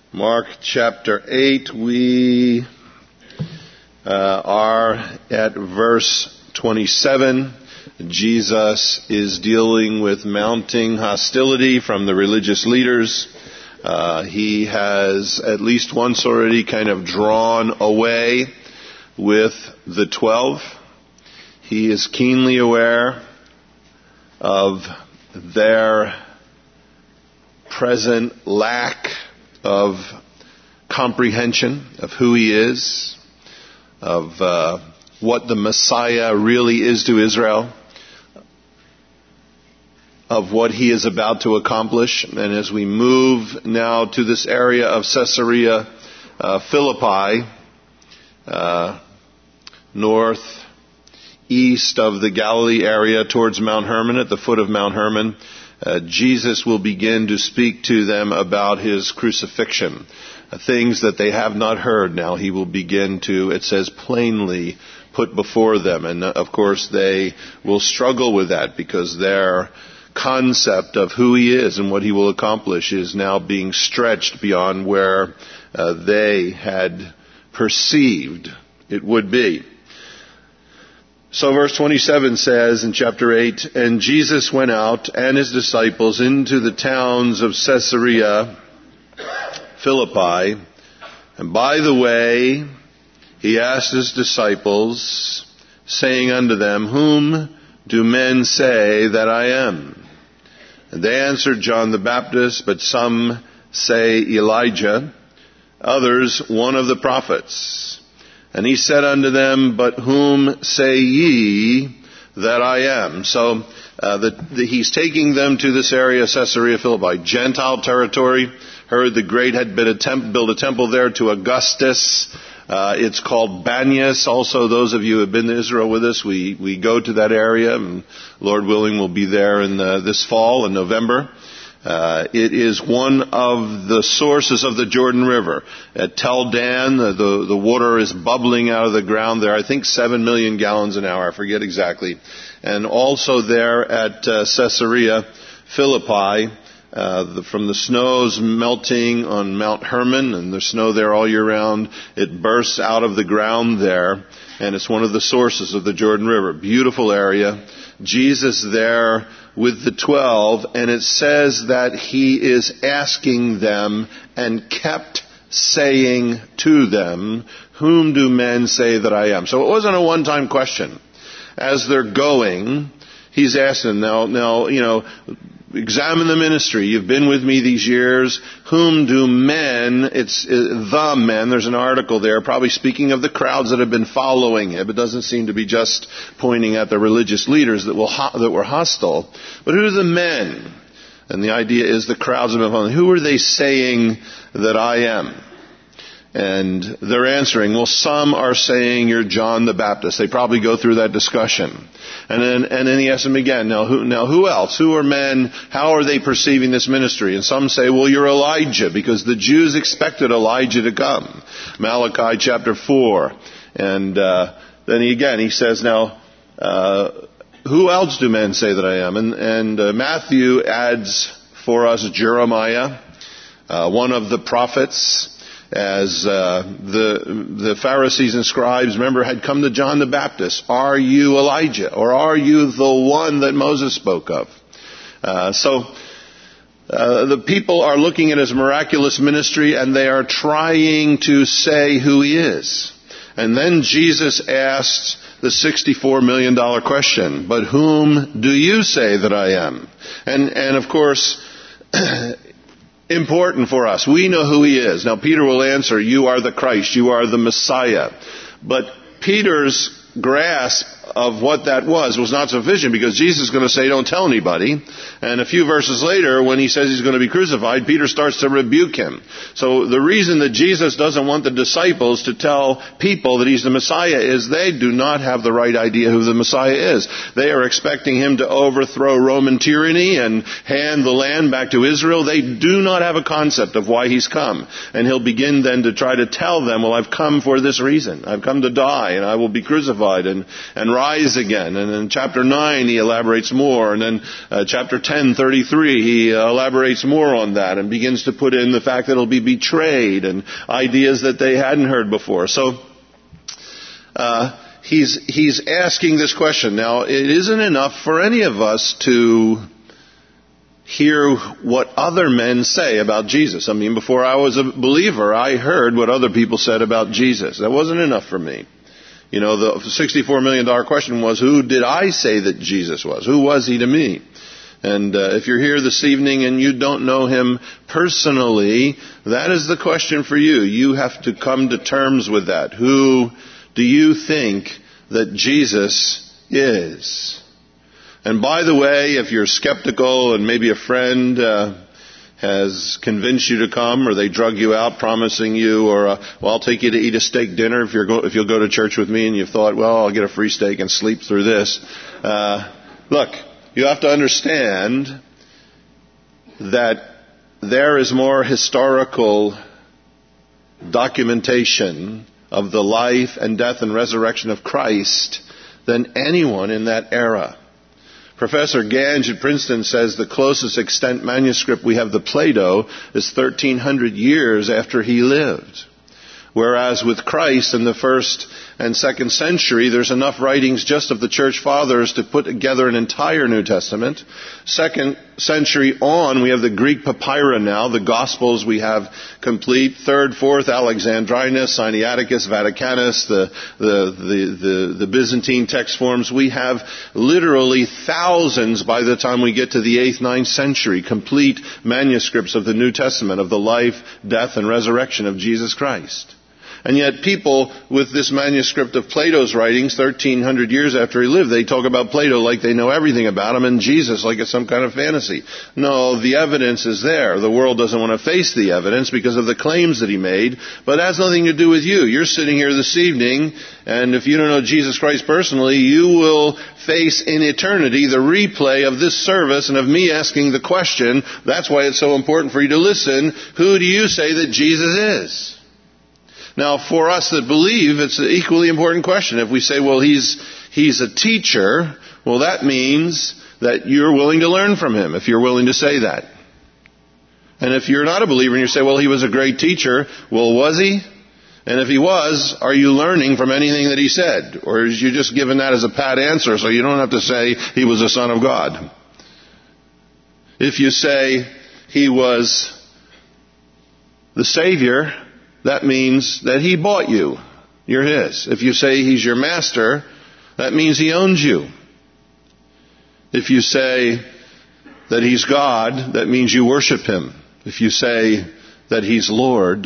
Mark chapter 8, we are at verse 27. Jesus is dealing with mounting hostility from the religious leaders. He has at least once already kind of drawn away with the 12. He is keenly aware of their present lack of comprehension of who he is, of what the Messiah really is to Israel, of what he is about to accomplish. And as we move now to this area of Caesarea Philippi, northeast of the Galilee area towards Mount Hermon, at the foot of Mount Hermon, Jesus will begin to speak to them about his crucifixion. Things that they have not heard now he will begin to, it says, plainly put before them. And of course they will struggle with that because their concept of who he is and what he will accomplish is now being stretched beyond where they had perceived it would be. So verse 27 says in chapter 8, "And Jesus went out and his disciples into the towns of Caesarea Philippi. And by the way, he asked his disciples, saying unto them, Whom do men say that I am? And they answered, John the Baptist, but some say Elijah, others one of the prophets. And he said unto them, But whom say ye that I am?" So he's taking them to this area, Caesarea Philippi, Gentile territory. Heard the great had built a temple there to Augustus. It's called Banias. Also, those of you who have been to Israel with us, we go to that area, and Lord willing, we'll be there in this fall in November. It is one of the sources of the Jordan River. At Tel Dan, the water is bubbling out of the ground there. I think 7 million gallons an hour. I forget exactly. And also there at Caesarea Philippi, from the snows melting on Mount Hermon, and there's snow there all year round, it bursts out of the ground there, and it's one of the sources of the Jordan River. Beautiful area. Jesus there with the 12, and it says that he is asking them and kept saying to them, Whom do men say that I am? So it wasn't a one-time question. As they're going, he's asking them, now, examine the ministry. You've been with me these years. Whom do men, it's the men, there's an article there, probably speaking of the crowds that have been following him. It doesn't seem to be just pointing at the religious leaders that were hostile. But who are the men? And the idea is the crowds have been following. Who are they saying that I am? And they're answering, well, some are saying you're John the Baptist. They probably go through that discussion. And then he asks them again, now who else? Who are men? How are they perceiving this ministry? And some say, well, you're Elijah, because the Jews expected Elijah to come. Malachi chapter 4. And then he says, now, who else do men say that I am? And Matthew adds for us Jeremiah, one of the prophets, as the Pharisees and scribes, remember, had come to John the Baptist. Are you Elijah? Or are you the one that Moses spoke of? So the people are looking at his miraculous ministry, and they are trying to say who he is. And then Jesus asks the $64 million question, but whom do you say that I am? And of course, important for us. We know who he is. Now Peter will answer, you are the Christ, you are the Messiah. But Peter's grasp of what that was not sufficient, because Jesus is going to say, don't tell anybody. And a few verses later, when he says he's going to be crucified, Peter starts to rebuke him. So the reason that Jesus doesn't want the disciples to tell people that he's the Messiah is they do not have the right idea who the Messiah is. They are expecting him to overthrow Roman tyranny and hand the land back to Israel. They do not have a concept of why he's come. And he'll begin then to try to tell them, well, I've come for this reason. I've come to die, and I will be crucified and rise rise again. And in chapter 9, he elaborates more. And then chapter 10:33, he elaborates more on that and begins to put in the fact that he'll be betrayed and ideas that they hadn't heard before. So he's asking this question. Now, it isn't enough for any of us to hear what other men say about Jesus. I mean, before I was a believer, I heard what other people said about Jesus. That wasn't enough for me. You know, the $64 million question was, who did I say that Jesus was? Who was he to me? And if you're here this evening and you don't know him personally, that is the question for you. You have to come to terms with that. Who do you think that Jesus is? And by the way, if you're skeptical and maybe a friend has convinced you to come, or they drug you out promising you, or well, I'll take you to eat a steak dinner if you'll go to church with me, and you've thought, well, I'll get a free steak and sleep through this. Look, you have to understand that there is more historical documentation of the life and death and resurrection of Christ than anyone in that era. Professor Gange at Princeton says the closest extant manuscript we have to Plato is 1,300 years after he lived. Whereas with Christ in the 1st and 2nd century, there's enough writings just of the church fathers to put together an entire New Testament. 2nd century on, we have the Greek papyri now, the Gospels we have complete. 3rd, 4th, Alexandrinus, Sinaiticus, Vaticanus, the Byzantine text forms. We have literally thousands by the time we get to the 8th, 9th century, complete manuscripts of the New Testament, of the life, death, and resurrection of Jesus Christ. And yet people with this manuscript of Plato's writings, 1,300 years after he lived, they talk about Plato like they know everything about him, and Jesus like it's some kind of fantasy. No, the evidence is there. The world doesn't want to face the evidence because of the claims that he made, but it has nothing to do with you. You're sitting here this evening, and if you don't know Jesus Christ personally, you will face in eternity the replay of this service and of me asking the question. That's why it's so important for you to listen. Who do you say that Jesus is? Now, for us that believe, it's an equally important question. If we say, well, he's a teacher, well, that means that you're willing to learn from him, if you're willing to say that. And if you're not a believer and you say, well, he was a great teacher, well, was he? And if he was, are you learning from anything that he said? Or is you just given that as a pat answer so you don't have to say he was the Son of God? If you say he was the Savior, that means that he bought you. You're his. If you say he's your master, that means he owns you. If you say that he's God, that means you worship him. If you say that he's Lord,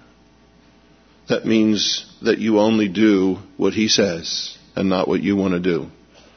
that means that you only do what he says and not what you want to do.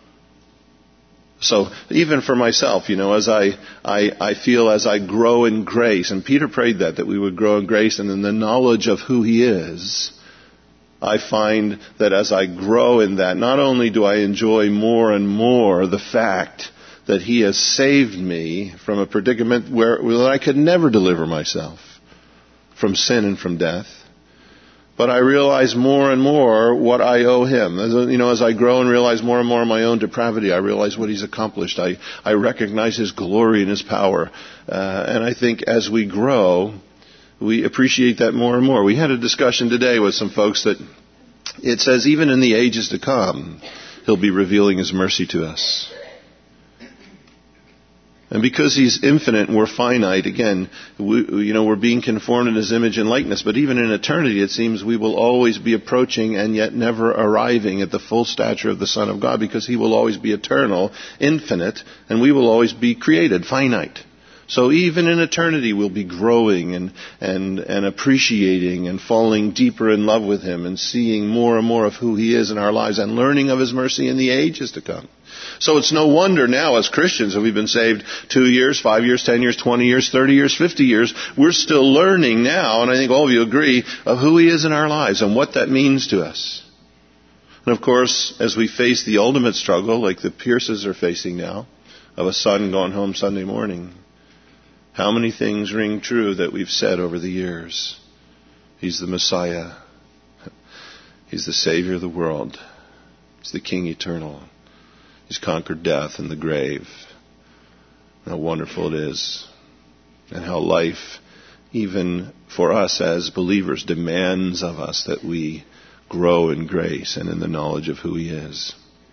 So even for myself, as I feel as I grow in grace, and Peter prayed that we would grow in grace and in the knowledge of who he is, I find that as I grow in that, not only do I enjoy more and more the fact that he has saved me from a predicament where I could never deliver myself from sin and from death, but I realize more and more what I owe him. As I grow and realize more and more of my own depravity, I realize what he's accomplished. I recognize his glory and his power. And I think as we grow, we appreciate that more and more. We had a discussion today with some folks that it says even in the ages to come, he'll be revealing his mercy to us. And because he's infinite and we're finite, again, we're being conformed in his image and likeness. But even in eternity, it seems we will always be approaching and yet never arriving at the full stature of the Son of God, because he will always be eternal, infinite, and we will always be created, finite. So even in eternity, we'll be growing and appreciating and falling deeper in love with him and seeing more and more of who he is in our lives and learning of his mercy in the ages to come. So it's no wonder now as Christians, if we've been saved 2 years, 5 years, 10 years, 20 years, 30 years, 50 years, we're still learning now, and I think all of you agree, of who he is in our lives and what that means to us. And of course, as we face the ultimate struggle, like the Pierces are facing now, of a son going home Sunday morning, how many things ring true that we've said over the years? He's the Messiah. He's the Savior of the world. He's the King eternal. He's conquered death and the grave. How wonderful it is. And how life, even for us as believers, demands of us that we grow in grace and in the knowledge of who He is.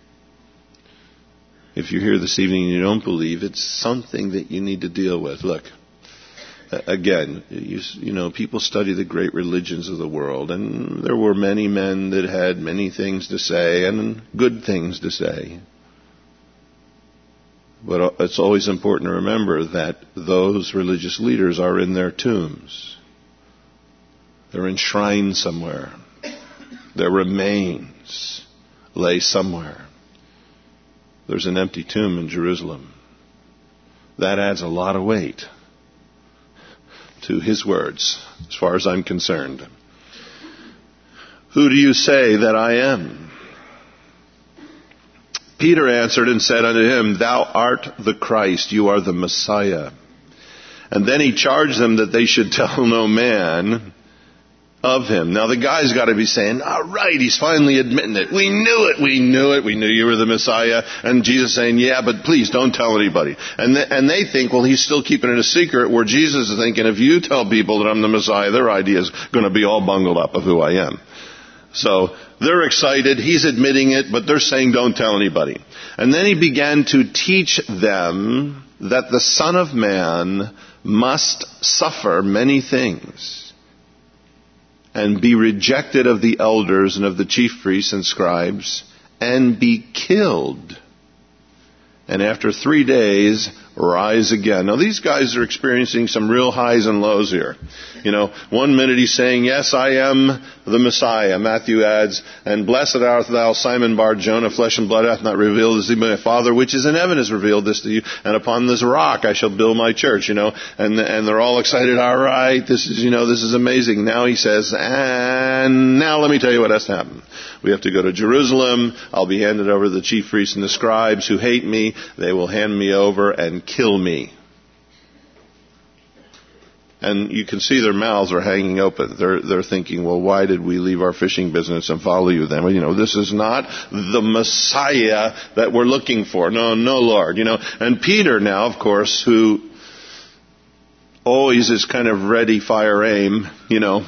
If you're here this evening and you don't believe, it's something that you need to deal with. Look, again, you know, people study the great religions of the world, and there were many men that had many things to say and good things to say. But it's always important to remember that those religious leaders are in their tombs. They're enshrined somewhere. Their remains lay somewhere. There's an empty tomb in Jerusalem. That adds a lot of weight to His words, as far as I'm concerned. Who do you say that I am? Peter answered and said unto him, Thou art the Christ, you are the Messiah. And then he charged them that they should tell no man of him. Now the guy's got to be saying, all right, he's finally admitting it. We knew it. We knew you were the Messiah. And Jesus saying, yeah, but please don't tell anybody. And they think, well, he's still keeping it a secret, where Jesus is thinking, if you tell people that I'm the Messiah, their idea is going to be all bungled up of who I am. So they're excited. He's admitting it, but they're saying, don't tell anybody. And then he began to teach them that the Son of Man must suffer many things and be rejected of the elders and of the chief priests and scribes, and be killed, and after 3 days rise again. Now these guys are experiencing some real highs and lows here. You know, 1 minute he's saying, yes, I am the Messiah. Matthew adds, and blessed art thou, Simon Bar-Jonah, flesh and blood hath not revealed this to thee, but my Father which is in heaven has revealed this to you, and upon this rock I shall build my church, you know, and they're all excited, all right, this is amazing. Now he says, and now let me tell you what has to happen. We have to go to Jerusalem. I'll be handed over to the chief priests and the scribes who hate me. They will hand me over and kill me. And you can see their mouths are hanging open. They're thinking, well, why did we leave our fishing business and follow you then? Well, you know, this is not the Messiah that we're looking for. No, Lord, you know. And Peter now, of course, who always is kind of ready, fire, aim, you know,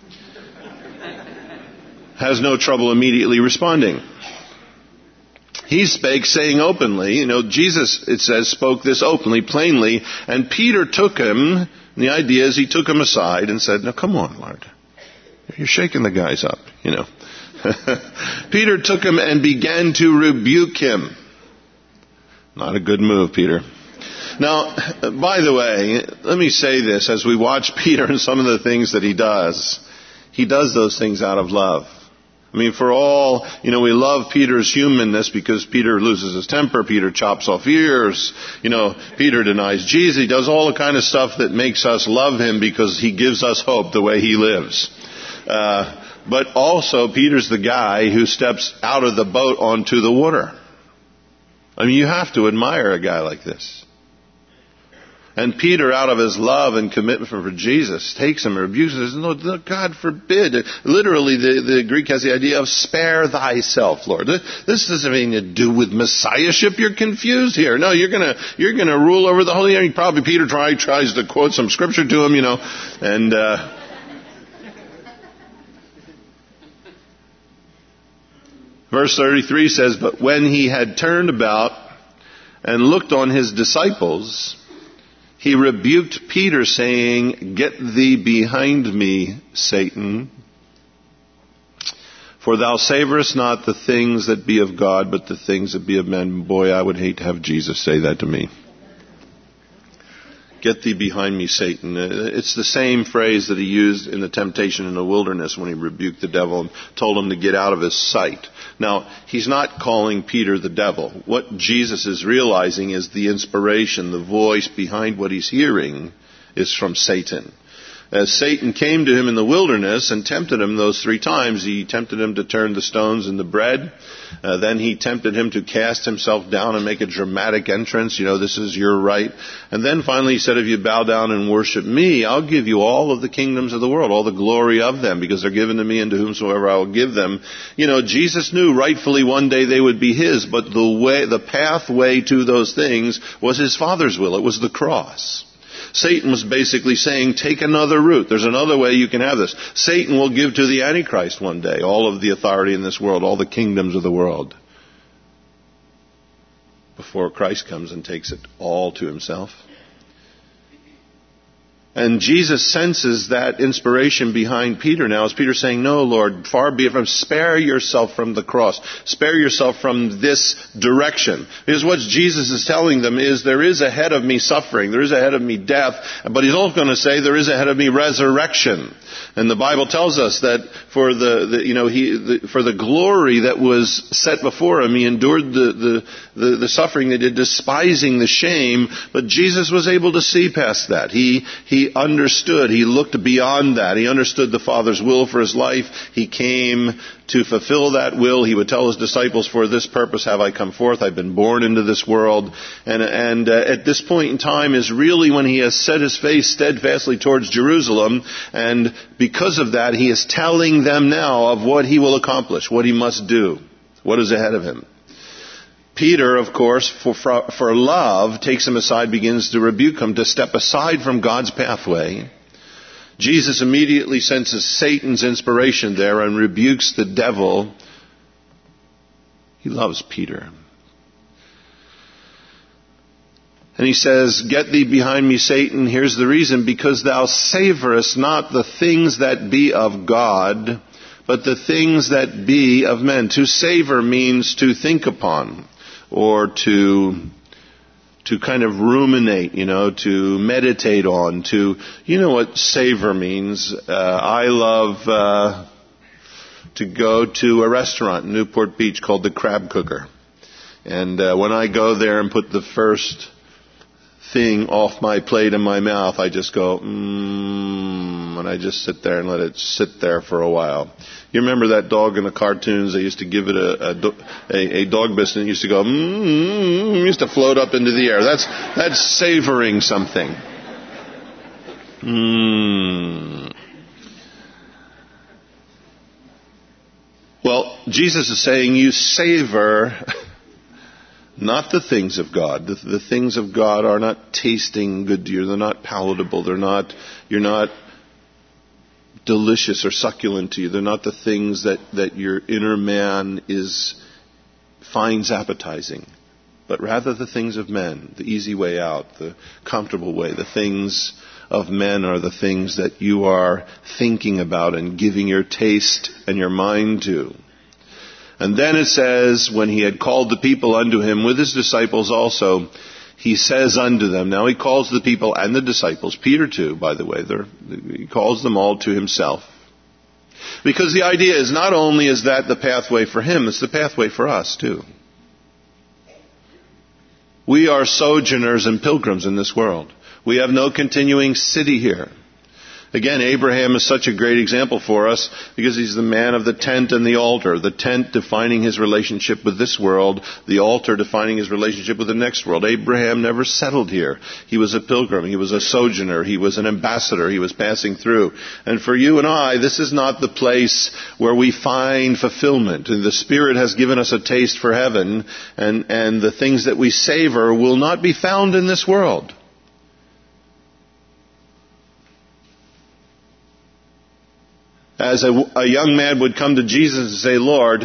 has no trouble immediately responding. He spake, saying openly, you know, Jesus, it says, spoke this openly, plainly, and Peter took him, and the idea is he took him aside and said, now come on, Lord. You're shaking the guys up, you know. Peter took him and began to rebuke him. Not a good move, Peter. Now, by the way, let me say this, as we watch Peter and some of the things that he does those things out of love. I mean, for all, you know, we love Peter's humanness because Peter loses his temper, Peter chops off ears, you know, Peter denies Jesus, he does all the kind of stuff that makes us love him because he gives us hope the way he lives. But also, Peter's the guy who steps out of the boat onto the water. I mean, you have to admire a guy like this. And Peter, out of his love and commitment for Jesus, takes him and rebukes him and says, no, God forbid. Literally, the Greek has the idea of spare thyself, Lord. This doesn't have anything to do with messiahship. You're confused here. No, you're gonna rule over the whole area. Probably Peter tries to quote some scripture to him, you know, and, verse 33 says, but when he had turned about and looked on his disciples, he rebuked Peter, saying, get thee behind me, Satan. For thou savorest not the things that be of God, but the things that be of men. Boy, I would hate to have Jesus say that to me. Get thee behind me, Satan. It's the same phrase that he used in the temptation in the wilderness when he rebuked the devil and told him to get out of his sight. Now, he's not calling Peter the devil. What Jesus is realizing is the inspiration, the voice behind what he's hearing is from Satan. As Satan came to him in the wilderness and tempted him those 3 times, he tempted him to turn the stones into bread. Then he tempted him to cast himself down and make a dramatic entrance. This is your right. And then finally he said, if you bow down and worship me, I'll give you all of the kingdoms of the world, all the glory of them, because they're given to me, and to whomsoever I will give them. Jesus knew rightfully one day they would be his, but the pathway to those things was his Father's will. It was the cross. Satan was basically saying, take another route. There's another way you can have this. Satan will give to the Antichrist one day all of the authority in this world, all the kingdoms of the world, before Christ comes and takes it all to himself. And Jesus senses that inspiration behind Peter now, as Peter's saying, no, Lord, far be it from, spare yourself from the cross. Spare yourself from this direction. Because what Jesus is telling them is, there is ahead of me suffering, there is ahead of me death, but he's also going to say, there is ahead of me resurrection. And the Bible tells us that for the glory that was set before him, he endured the suffering that he did, despising the shame, but Jesus was able to see past that. He understood. He looked beyond that. He understood the Father's will for his life. He came to fulfill that will. He would tell his disciples, for this purpose have I come forth. I've been born into this world. And at this point in time is really when he has set his face steadfastly towards Jerusalem. And because of that, he is telling them now of what he will accomplish, what he must do, what is ahead of him. Peter, of course, for love, takes him aside, begins to rebuke him to step aside from God's pathway. Jesus immediately senses Satan's inspiration there and rebukes the devil. He loves Peter. And he says, get thee behind me, Satan. Here's the reason, because thou savorest not the things that be of God, but the things that be of men. To savor means to think upon, or to kind of ruminate, to meditate on, what savor means. I love to go to a restaurant in Newport Beach called the Crab Cooker. And when I go there and put the first thing off my plate in my mouth, I just go, and I just sit there and let it sit there for a while. You remember that dog in the cartoons? They used to give it a dog biscuit and it used to go, used to float up into the air. That's savoring something. Well, Jesus is saying you savor not the things of God. The things of God are not tasting good to you. They're not palatable. You're not delicious or succulent to you. They're not the things that your inner man finds appetizing, but rather the things of men, the easy way out, the comfortable way. The things of men are the things that you are thinking about and giving your taste and your mind to. And then it says, when he had called the people unto him with his disciples also, he says unto them. Now he calls the people and the disciples, Peter too, by the way, he calls them all to himself. Because the idea is not only is that the pathway for him, it's the pathway for us too. We are sojourners and pilgrims in this world. We have no continuing city here. Again, Abraham is such a great example for us because he's the man of the tent and the altar. The tent defining his relationship with this world, the altar defining his relationship with the next world. Abraham never settled here. He was a pilgrim. He was a sojourner. He was an ambassador. He was passing through. And for you and I, this is not the place where we find fulfillment. And the Spirit has given us a taste for heaven, and the things that we savor will not be found in this world. As a young man would come to Jesus and say, Lord,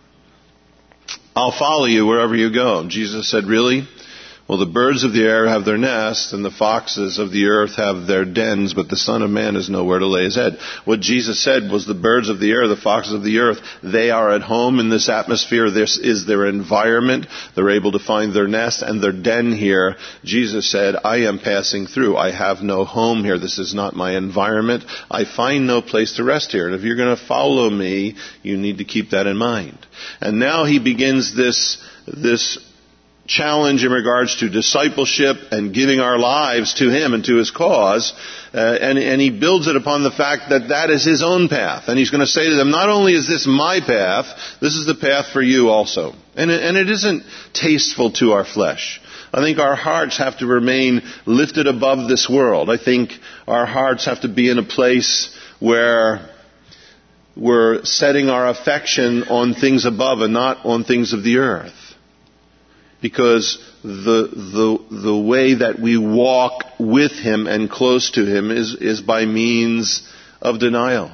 I'll follow you wherever you go. And Jesus said, really? Well, the birds of the air have their nests, and the foxes of the earth have their dens, but the Son of Man has nowhere to lay his head. What Jesus said was the birds of the air, the foxes of the earth, they are at home in this atmosphere. This is their environment. They're able to find their nest and their den here. Jesus said, I am passing through. I have no home here. This is not my environment. I find no place to rest here. And if you're going to follow me, you need to keep that in mind. And now he begins this challenge in regards to discipleship and giving our lives to Him and to His cause. And he builds it upon the fact that that is His own path. And He's going to say to them, not only is this my path, this is the path for you also. And it isn't tasteful to our flesh. I think our hearts have to remain lifted above this world. I think our hearts have to be in a place where we're setting our affection on things above and not on things of the earth. Because the way that we walk with Him and close to Him is by means of denial.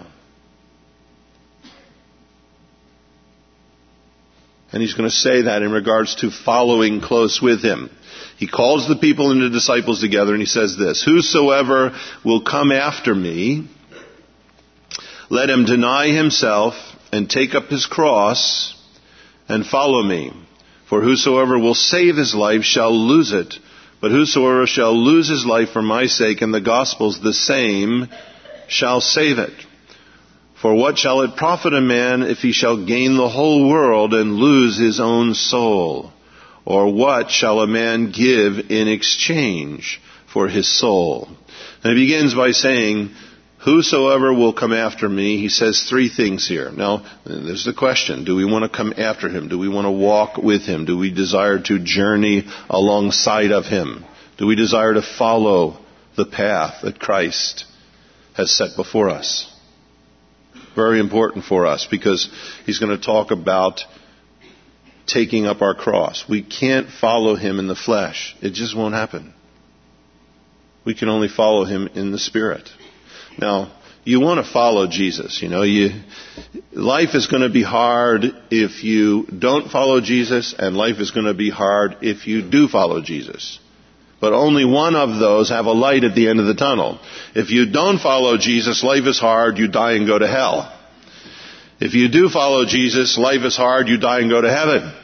And He's going to say that in regards to following close with Him. He calls the people and the disciples together and He says this, whosoever will come after me, let him deny himself and take up his cross and follow me. For whosoever will save his life shall lose it. But whosoever shall lose his life for my sake and the gospel's, the same shall save it. For what shall it profit a man if he shall gain the whole world and lose his own soul? Or what shall a man give in exchange for his soul? And he begins by saying, whosoever will come after me, he says three things here. Now, there's the question. Do we want to come after Him? Do we want to walk with Him? Do we desire to journey alongside of Him? Do we desire to follow the path that Christ has set before us? Very important for us because He's going to talk about taking up our cross. We can't follow Him in the flesh. It just won't happen. We can only follow Him in the Spirit. Now, you want to follow Jesus. Life is going to be hard if you don't follow Jesus, and life is going to be hard if you do follow Jesus. But only one of those have a light at the end of the tunnel. If you don't follow Jesus, life is hard, you die and go to hell. If you do follow Jesus, life is hard, you die and go to heaven.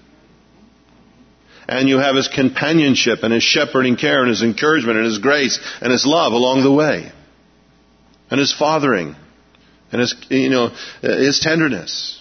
And you have His companionship and His shepherding care and His encouragement and His grace and His love along the way. And His fathering, and His tenderness.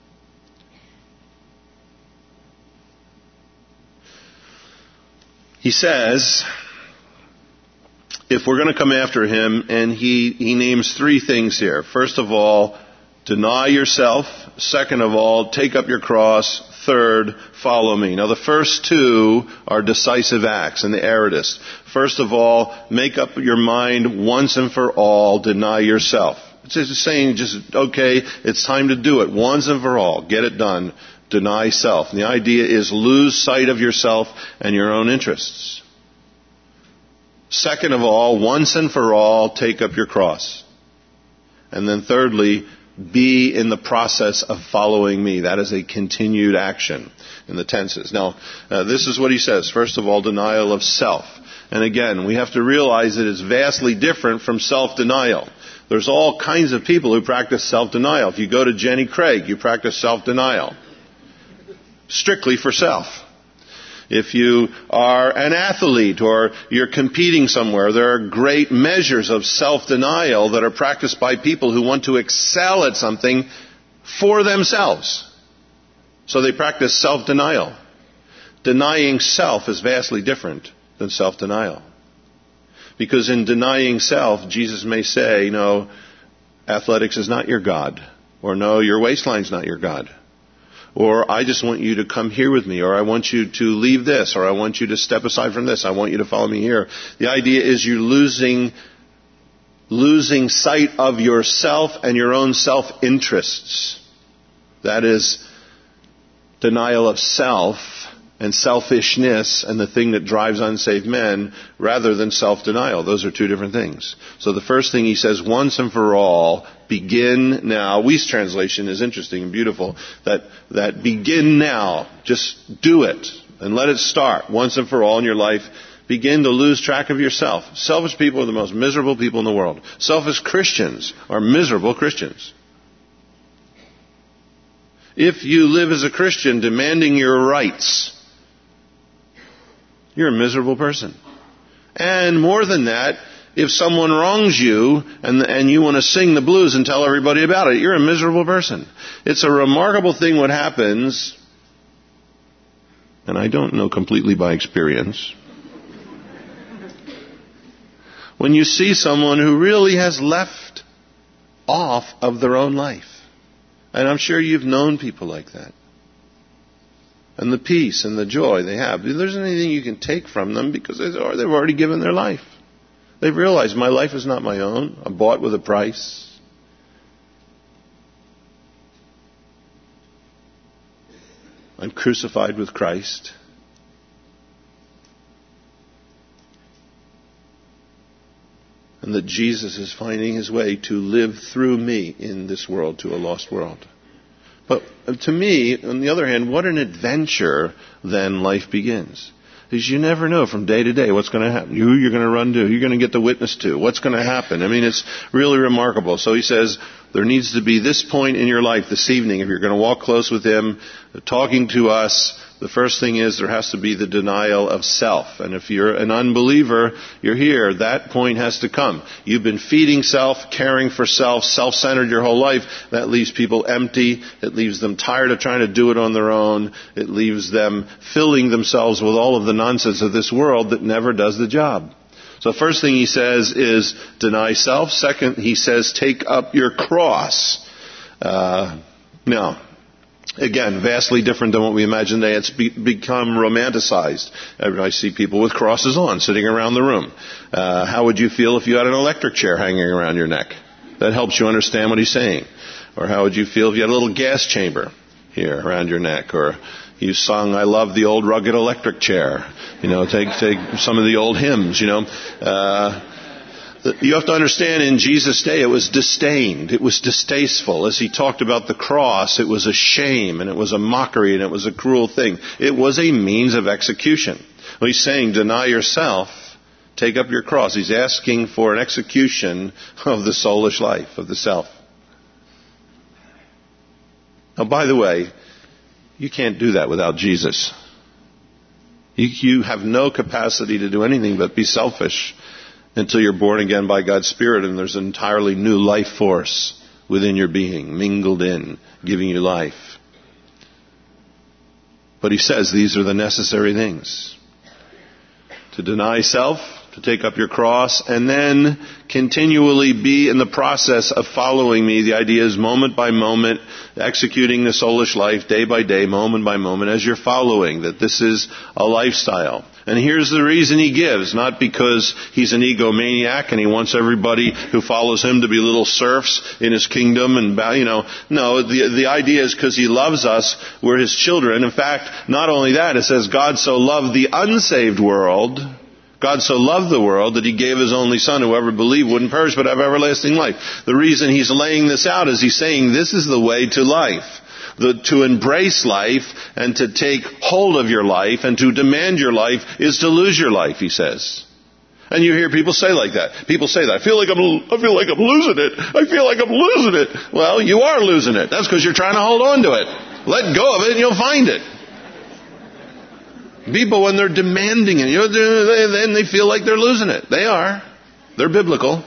He says, if we're going to come after Him, and he names three things here. First of all, deny yourself. Second of all, take up your cross. Third, follow me. Now the first two are decisive acts in the aorist. First of all, make up your mind once and for all, deny yourself. It's just saying, okay, it's time to do it. Once and for all, get it done. Deny self. And the idea is lose sight of yourself and your own interests. Second of all, once and for all, take up your cross. And then thirdly, be in the process of following me. That is a continued action in the tenses. Now, this is what he says. First of all, denial of self. And again, we have to realize that it's vastly different from self-denial. There's all kinds of people who practice self-denial. If you go to Jenny Craig, you practice self-denial. Strictly for self. If you are an athlete or you're competing somewhere, there are great measures of self-denial that are practiced by people who want to excel at something for themselves. So they practice self-denial. Denying self is vastly different than self-denial. Because in denying self, Jesus may say, no, athletics is not your God. Or no, your waistline's not your God. Or I just want you to come here with me. Or I want you to leave this. Or I want you to step aside from this. I want you to follow me here. The idea is you're losing sight of yourself and your own self-interests. That is denial of self and selfishness and the thing that drives unsaved men rather than self-denial. Those are two different things. So the first thing he says, once and for all, begin now. Wuest translation is interesting and beautiful. That begin now. Just do it and let it start once and for all in your life. Begin to lose track of yourself. Selfish people are the most miserable people in the world. Selfish Christians are miserable Christians. If you live as a Christian demanding your rights, you're a miserable person. And more than that, if someone wrongs you and you want to sing the blues and tell everybody about it, you're a miserable person. It's a remarkable thing what happens and I don't know completely by experience, when you see someone who really has left off of their own life. And I'm sure you've known people like that. And the peace and the joy they have. There isn't anything you can take from them because they've already given their life. They've realized my life is not my own. I'm bought with a price. I'm crucified with Christ. And that Jesus is finding his way to live through me in this world, to a lost world. But to me, on the other hand, what an adventure then life begins. Because you never know from day to day what's going to happen, who you're going to run to, who you're going to get the witness to, what's going to happen. I mean, it's really remarkable. So he says, there needs to be this point in your life this evening, if you're going to walk close with him, talking to us, the first thing is there has to be the denial of self. And if you're an unbeliever, you're here. That point has to come. You've been feeding self, caring for self, self-centered your whole life. That leaves people empty. It leaves them tired of trying to do it on their own. It leaves them filling themselves with all of the nonsense of this world that never does the job. So first thing he says is deny self. Second, he says take up your cross. Now, again, vastly different than what we imagine today. It's become romanticized. I see people with crosses on, sitting around the room. How would you feel if you had an electric chair hanging around your neck? That helps you understand what he's saying. Or how would you feel if you had a little gas chamber here around your neck? Or you sung, I love the old rugged electric chair. You know, take some of the old hymns, you know. You have to understand, in Jesus' day, it was disdained. It was distasteful. As he talked about the cross, it was a shame, and it was a mockery, and it was a cruel thing. It was a means of execution. Well, he's saying, deny yourself, take up your cross. He's asking for an execution of the soulish life, of the self. Now, by the way, you can't do that without Jesus. You have no capacity to do anything but be selfish until you're born again by God's Spirit and there's an entirely new life force within your being, mingled in, giving you life. But he says these are the necessary things. To deny self, to take up your cross, and then continually be in the process of following me. The idea is moment by moment, executing the soulish life day by day, moment by moment, as you're following, that this is a lifestyle. And here's the reason he gives, not because he's an egomaniac and he wants everybody who follows him to be little serfs in his kingdom and, no, the idea is because he loves us, we're his children. In fact, not only that, it says God so loved the unsaved world, God so loved the world that he gave his only son, whoever believed wouldn't perish but have everlasting life. The reason he's laying this out is he's saying this is the way to life. To embrace life and to take hold of your life and to demand your life is to lose your life, he says. And you hear people say like that. People say that. I feel like I'm losing it. I feel like I'm losing it. Well, you are losing it. That's because you're trying to hold on to it. Let go of it and you'll find it. People, when they're demanding it, then they feel like they're losing it. They are. They're biblical.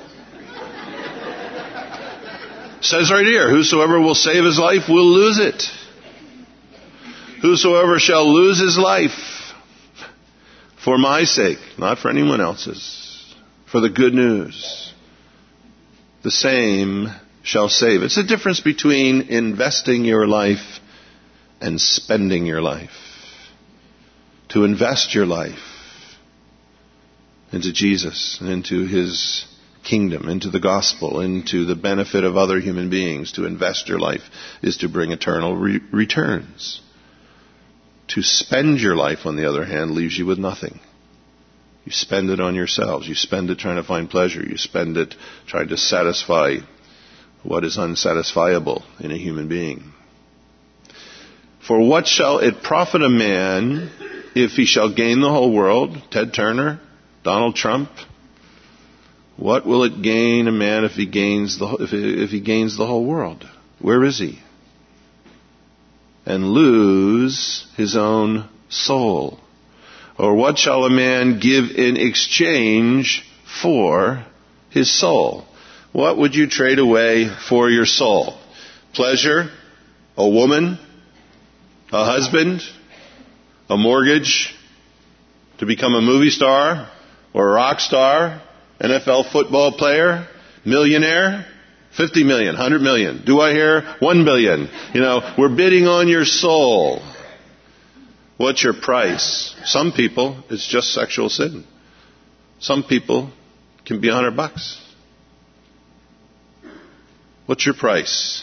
Says right here, whosoever will save his life will lose it. Whosoever shall lose his life for my sake, not for anyone else's, for the good news, the same shall save. It's the difference between investing your life and spending your life. To invest your life into Jesus and into his kingdom, into the gospel, into the benefit of other human beings. To invest your life is to bring eternal returns. To spend your life, on the other hand, leaves you with nothing. You spend it on yourselves. You spend it trying to find pleasure. You spend it trying to satisfy what is unsatisfiable in a human being. For what shall it profit a man if he shall gain the whole world? Ted Turner, Donald Trump. What will it gain a man if he gains the whole world? Where is he? And lose his own soul. Or what shall a man give in exchange for his soul? What would you trade away for your soul? Pleasure? A woman? A husband? A mortgage to become a movie star or a rock star, NFL football player, millionaire, 50 million, 100 million. Do I hear 1 billion? We're bidding on your soul. What's your price? Some people, it's just sexual sin. Some people can be $100. What's your price?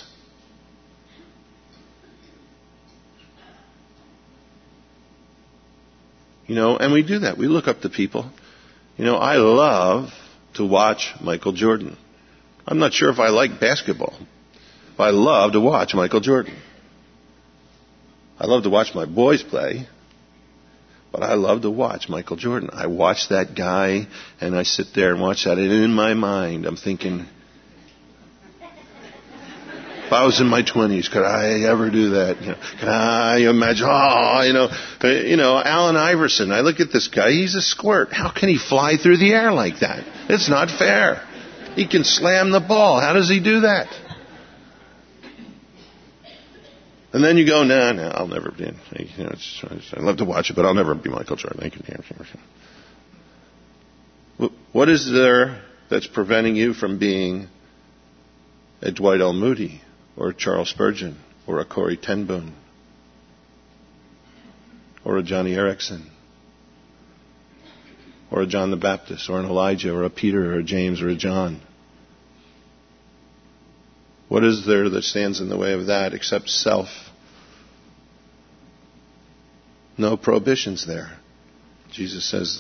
And we do that. We look up to people. I love to watch Michael Jordan. I'm not sure if I like basketball, but I love to watch Michael Jordan. I love to watch my boys play, but I love to watch Michael Jordan. I watch that guy, and I sit there and watch that, and in my mind, I'm thinking, if I was in my 20s, could I ever do that? Can I imagine? Allen Iverson. I look at this guy. He's a squirt. How can he fly through the air like that? It's not fair. He can slam the ball. How does he do that? And then you go, no, I'll never be. I love to watch it, but I'll never be Michael Jordan. What is there that's preventing you from being a Dwight L. Moody, or a Charles Spurgeon, or a Corrie ten Boom, or a Johnny Erickson, or a John the Baptist, or an Elijah, or a Peter, or a James, or a John? What is there that stands in the way of that except self? No prohibitions there. Jesus says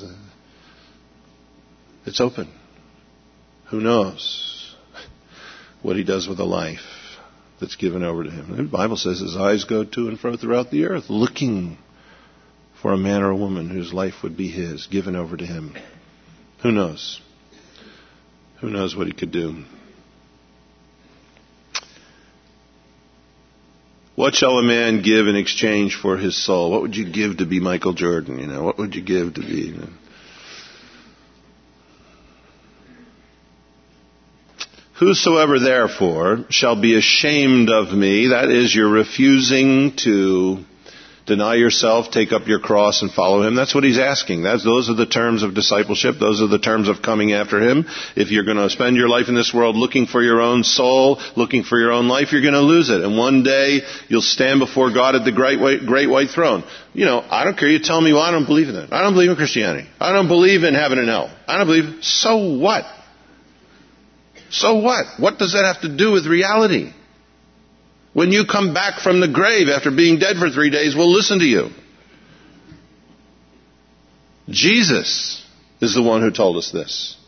it's open. Who knows what he does with a life that's given over to him? The Bible says his eyes go to and fro throughout the earth, looking for a man or a woman whose life would be his, given over to him. Who knows? Who knows what he could do? What shall a man give in exchange for his soul? What would you give to be Michael Jordan? What would you give to be? Whosoever therefore shall be ashamed of me, that is, you're refusing to deny yourself, take up your cross, and follow him. That's what he's asking. Those are the terms of discipleship. Those are the terms of coming after him. If you're going to spend your life in this world looking for your own soul, looking for your own life, you're going to lose it. And one day, you'll stand before God at the great white throne. I don't care. You tell me, well, I don't believe in that. I don't believe in Christianity. I don't believe in heaven and hell. I don't believe. So what? So what? What does that have to do with reality? When you come back from the grave after being dead for 3 days, we'll listen to you. Jesus is the one who told us this.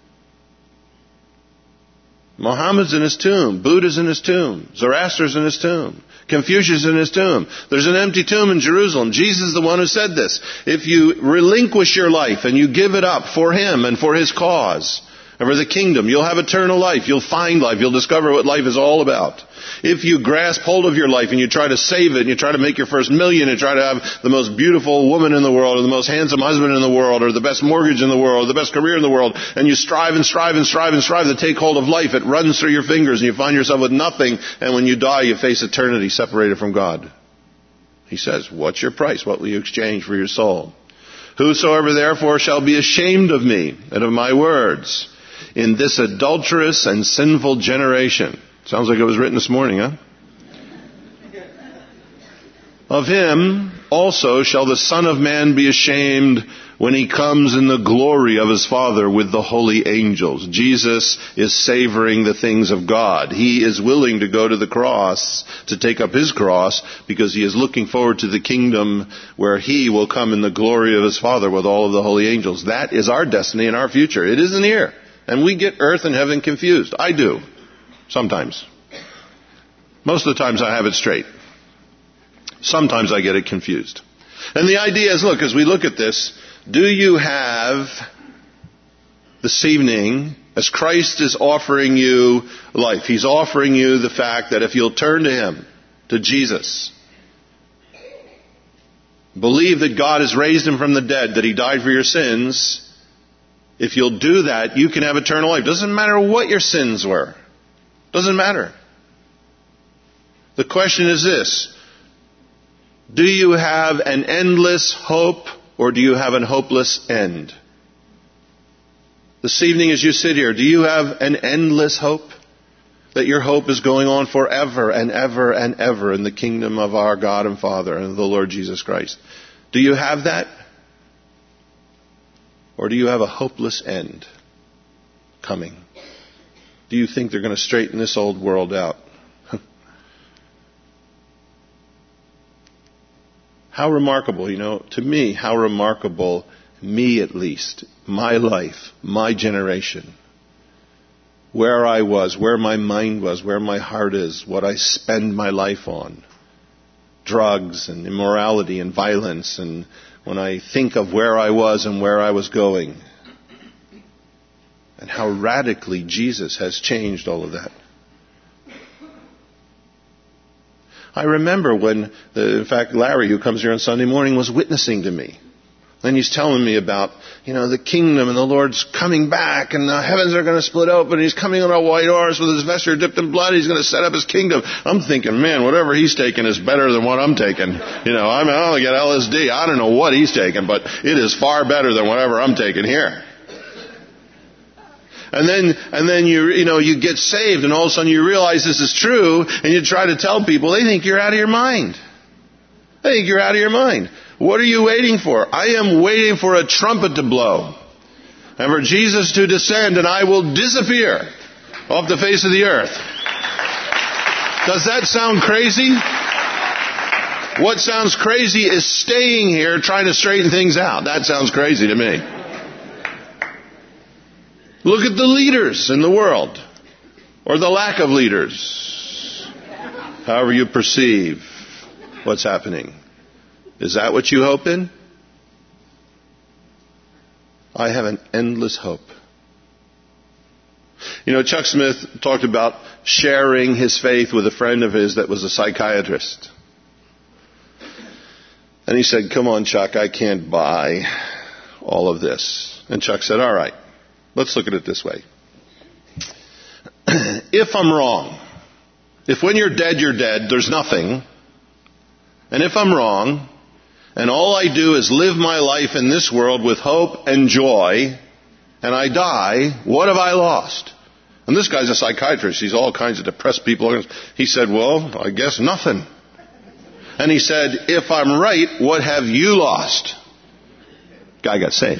Muhammad's in his tomb. Buddha's in his tomb. Zoroaster's in his tomb. Confucius in his tomb. There's an empty tomb in Jerusalem. Jesus is the one who said this. If you relinquish your life and you give it up for him and for his cause, and for the kingdom, you'll have eternal life. You'll find life. You'll discover what life is all about. If you grasp hold of your life and you try to save it and you try to make your first million and try to have the most beautiful woman in the world or the most handsome husband in the world or the best mortgage in the world or the best career in the world, and you strive to take hold of life, it runs through your fingers and you find yourself with nothing, and when you die you face eternity separated from God. He says, what's your price? What will you exchange for your soul? Whosoever therefore shall be ashamed of me and of my words in this adulterous and sinful generation. Sounds like it was written this morning, huh? Of him also shall the Son of Man be ashamed when he comes in the glory of his Father with the holy angels. Jesus is savoring the things of God. He is willing to go to the cross, to take up his cross, because he is looking forward to the kingdom where he will come in the glory of his Father with all of the holy angels. That is our destiny and our future. It isn't here. And we get earth and heaven confused. I do. Sometimes. Most of the times I have it straight. Sometimes I get it confused. And the idea is, look, as we look at this, do you have this evening, as Christ is offering you life, he's offering you the fact that if you'll turn to him, to Jesus, believe that God has raised him from the dead, that he died for your sins, if you'll do that, you can have eternal life. Doesn't matter what your sins were. Doesn't matter. The question is this. Do you have an endless hope, or do you have an hopeless end? This evening as you sit here, do you have an endless hope? That your hope is going on forever and ever and ever in the kingdom of our God and Father and the Lord Jesus Christ. Do you have that? Or do you have a hopeless end coming? Do you think they're going to straighten this old world out? How remarkable, to me, how remarkable, me at least, my life, my generation, where I was, where my mind was, where my heart is, what I spend my life on. Drugs and immorality and violence, and when I think of where I was and where I was going. And how radically Jesus has changed all of that. I remember when, in fact, Larry, who comes here on Sunday morning, was witnessing to me. And he's telling me about, the kingdom and the Lord's coming back and the heavens are going to split open. He's coming on a white horse with his vesture dipped in blood. He's going to set up his kingdom. I'm thinking, man, whatever he's taking is better than what I'm taking. I'm only get LSD. I don't know what he's taking, but it is far better than whatever I'm taking here. And then you get saved and all of a sudden you realize this is true and you try to tell people, they think you're out of your mind. They think you're out of your mind. What are you waiting for? I am waiting for a trumpet to blow and for Jesus to descend and I will disappear off the face of the earth. Does that sound crazy? What sounds crazy is staying here trying to straighten things out. That sounds crazy to me. Look at the leaders in the world, or the lack of leaders, however you perceive what's happening. Is that what you hope in? I have an endless hope. Chuck Smith talked about sharing his faith with a friend of his that was a psychiatrist. And he said, come on, Chuck, I can't buy all of this. And Chuck said, all right, let's look at it this way. If I'm wrong, if when you're dead, there's nothing. And if I'm wrong, and all I do is live my life in this world with hope and joy, and I die, what have I lost? And this guy's a psychiatrist. He's all kinds of depressed people. He said, well, I guess nothing. And he said, if I'm right, what have you lost? Guy got saved.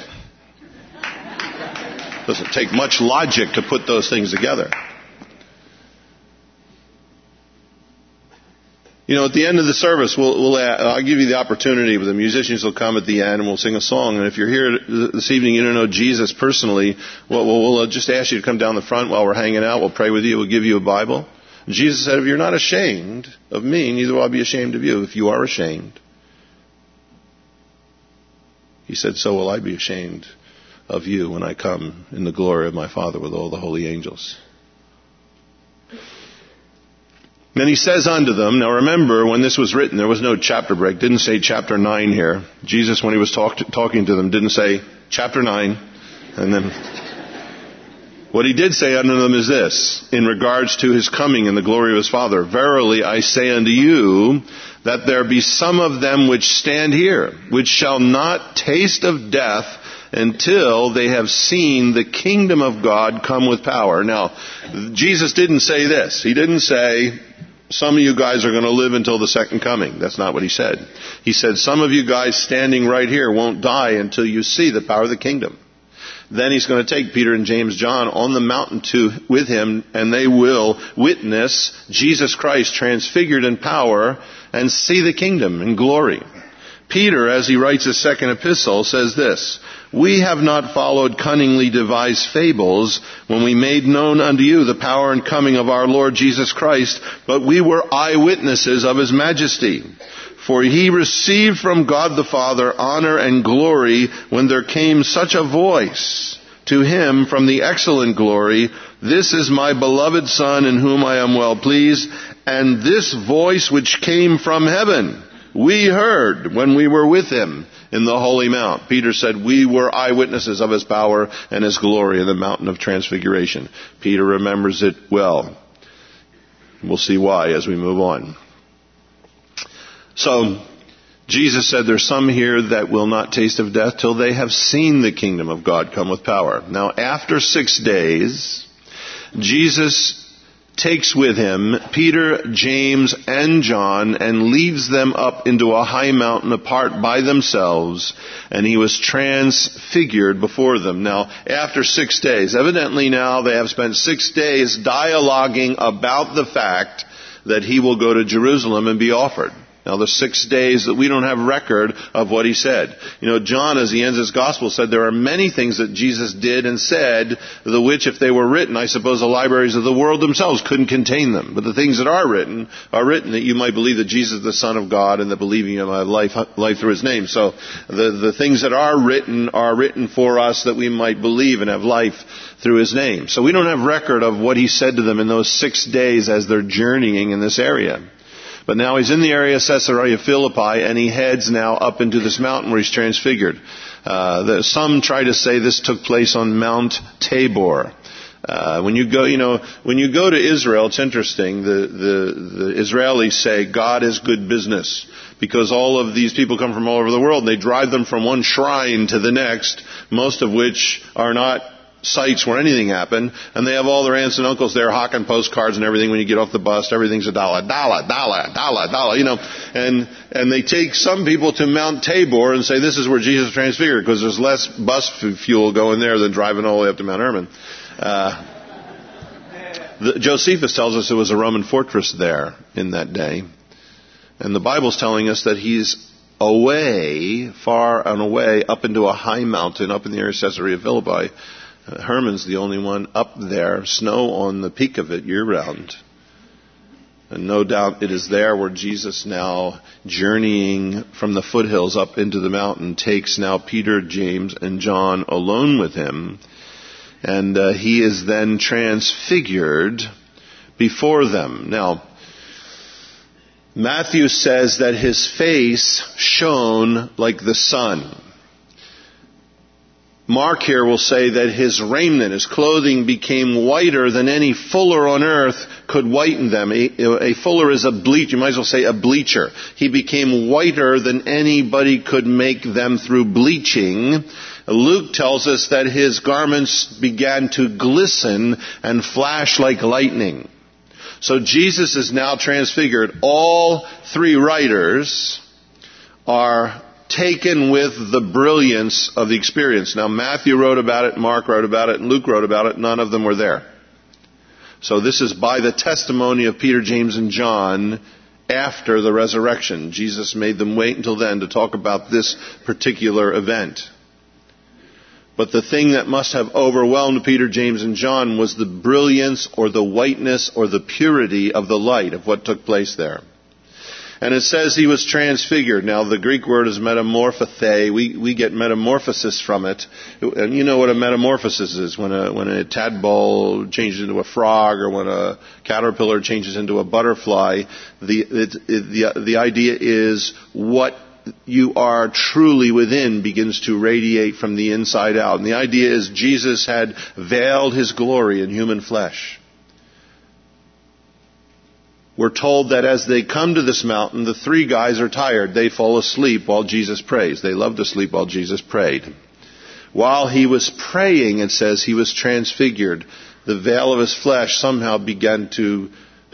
Doesn't take much logic to put those things together. At the end of the service, I'll give you the opportunity. The musicians will come at the end and we'll sing a song. And if you're here this evening, you don't know Jesus personally, we'll just ask you to come down the front while we're hanging out. We'll pray with you. We'll give you a Bible. And Jesus said, if you're not ashamed of me, neither will I be ashamed of you. If you are ashamed, he said, so will I be ashamed of you when I come in the glory of my Father with all the holy angels. Then he says unto them, now remember, when this was written, there was no chapter break. Didn't say chapter 9 here. Jesus, when he was talking to them, didn't say chapter 9. And then what he did say unto them is this, in regards to his coming in the glory of his Father. Verily I say unto you, that there be some of them which stand here, which shall not taste of death until they have seen the kingdom of God come with power. Now, Jesus didn't say this. He didn't say, some of you guys are going to live until the second coming. That's not what he said. He said, some of you guys standing right here won't die until you see the power of the kingdom. Then he's going to take Peter and James, John on the mountain with him, and they will witness Jesus Christ transfigured in power and see the kingdom in glory. Peter, as he writes his second epistle, says this, we have not followed cunningly devised fables when we made known unto you the power and coming of our Lord Jesus Christ, but we were eyewitnesses of his majesty. For he received from God the Father honor and glory when there came such a voice to him from the excellent glory, this is my beloved Son in whom I am well pleased, and this voice which came from heaven we heard when we were with him in the holy mount. Peter said we were eyewitnesses of his power and his glory in the mountain of transfiguration. Peter remembers it well. We'll see why as we move on. So, Jesus said there's some here that will not taste of death till they have seen the kingdom of God come with power. Now, after 6 days, Jesus takes with him Peter, James, and John and leads them up into a high mountain apart by themselves, and he was transfigured before them. Now, after 6 days, evidently now they have spent 6 days dialoguing about the fact that he will go to Jerusalem and be offered. Now, the 6 days that we don't have record of what he said. You know, John, as he ends his gospel, said there are many things that Jesus did and said, the which, if they were written, I suppose the libraries of the world themselves couldn't contain them. But the things that are written that you might believe that Jesus is the Son of God and that believing in him have life through his name. So the things that are written for us that we might believe and have life through his name. So we don't have record of what he said to them in those 6 days as they're journeying in this area. But now he's in the area of Caesarea Philippi, and he heads now up into this mountain where he's transfigured. Some try to say this took place on Mount Tabor. When you go to Israel, it's interesting. The Israelis say God is good business, because all of these people come from all over the world, and they drive them from one shrine to the next, most of which are not sites where anything happened, and they have all their aunts and uncles there hawking postcards and everything. When you get off the bus, everything's $1, $1, you know. And they take some people to Mount Tabor and say this is where Jesus transfigured, because there's less bus fuel going there than driving all the way up to Mount Hermon. Josephus tells us it was a Roman fortress there in that day, and the Bible's telling us that he's away, far and away, up into a high mountain, up in the area of Caesarea Philippi. Hermon's the only one up there, snow on the peak of it year-round. And no doubt it is there where Jesus, now journeying from the foothills up into the mountain, takes now Peter, James, and John alone with him. And he is then transfigured before them. Now, Matthew says that his face shone like the sun. Mark here will say that his raiment, his clothing, became whiter than any fuller on earth could whiten them. A fuller is a bleach. You might as well say a bleacher. He became whiter than anybody could make them through bleaching. Luke tells us that his garments began to glisten and flash like lightning. So Jesus is now transfigured. All three writers are taken with the brilliance of the experience. Now, Matthew wrote about it, Mark wrote about it, and Luke wrote about it. None of them were there. So this is by the testimony of Peter, James, and John after the resurrection. Jesus made them wait until then to talk about this particular event. But the thing that must have overwhelmed Peter, James, and John was the brilliance or the whiteness or the purity of the light of what took place there. And it says he was transfigured. Now, the Greek word is metamorphothe. We get metamorphosis from it. And you know what a metamorphosis is. When a tadpole changes into a frog, or when a caterpillar changes into a butterfly, the idea is what you are truly within begins to radiate from the inside out. And the idea is Jesus had veiled his glory in human flesh. We're told that as they come to this mountain, the three guys are tired. They fall asleep while Jesus prays. They love to sleep while Jesus prayed. While he was praying, it says he was transfigured. The veil of his flesh somehow began to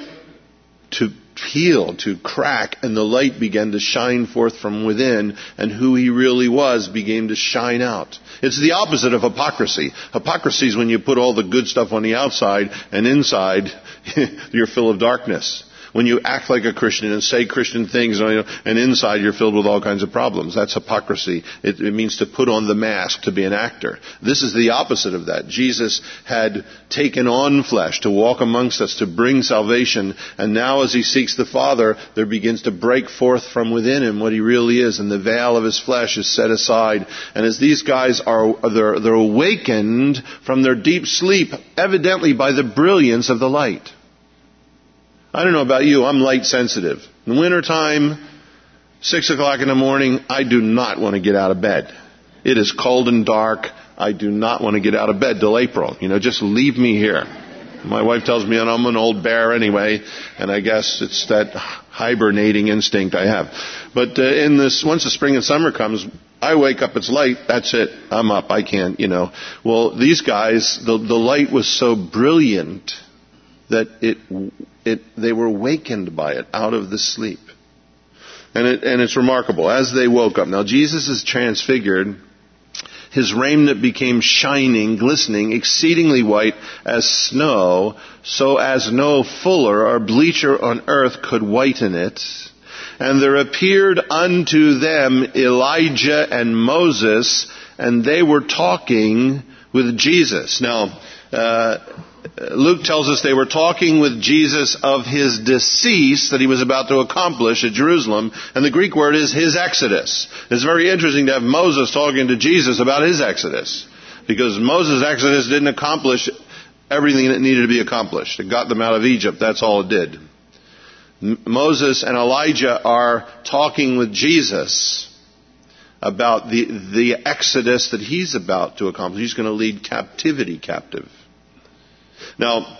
peel, to crack, and the light began to shine forth from within, and who he really was began to shine out. It's the opposite of hypocrisy. Hypocrisy is when you put all the good stuff on the outside, and inside you're full of darkness. When you act like a Christian and say Christian things, and inside you're filled with all kinds of problems. That's hypocrisy. It means to put on the mask, to be an actor. This is the opposite of that. Jesus had taken on flesh to walk amongst us, to bring salvation. And now as he seeks the Father, there begins to break forth from within him what he really is. And the veil of his flesh is set aside. And as these guys they're awakened from their deep sleep, evidently by the brilliance of the light. I don't know about you, I'm light sensitive. In the wintertime, 6 o'clock in the morning, I do not want to get out of bed. It is cold and dark. I do not want to get out of bed till April. Just leave me here. My wife tells me I'm an old bear anyway, and I guess it's that hibernating instinct I have. But once the spring and summer comes, I wake up, it's light, that's it, I'm up, I can't, Well, these guys, the light was so brilliant that they were wakened by it out of the sleep. And it's remarkable. As they woke up, now Jesus is transfigured. His raiment became shining, glistening, exceedingly white as snow, so as no fuller or bleacher on earth could whiten it. And there appeared unto them Elijah and Moses, and they were talking with Jesus. Now, Luke tells us they were talking with Jesus of his decease that he was about to accomplish at Jerusalem, and the Greek word is his exodus. It's very interesting to have Moses talking to Jesus about his exodus, because Moses' exodus didn't accomplish everything that needed to be accomplished. It got them out of Egypt. That's all it did. Moses and Elijah are talking with Jesus about the exodus that he's about to accomplish. He's going to lead captivity captive. Now,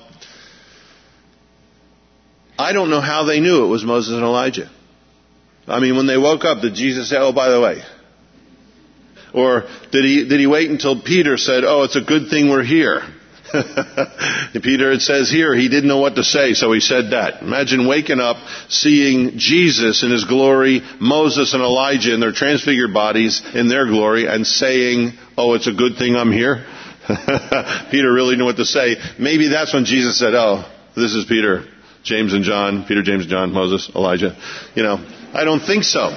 I don't know how they knew it was Moses and Elijah. I mean, when they woke up, did Jesus say, oh, by the way? Or did he wait until Peter said, oh, it's a good thing we're here? Peter, it says here, he didn't know what to say, so he said that. Imagine waking up, seeing Jesus in his glory, Moses and Elijah in their transfigured bodies in their glory, and saying, oh, it's a good thing I'm here. Peter really knew what to say. Maybe that's when Jesus said, oh, this is Peter, James and John, Moses, Elijah. I don't think so.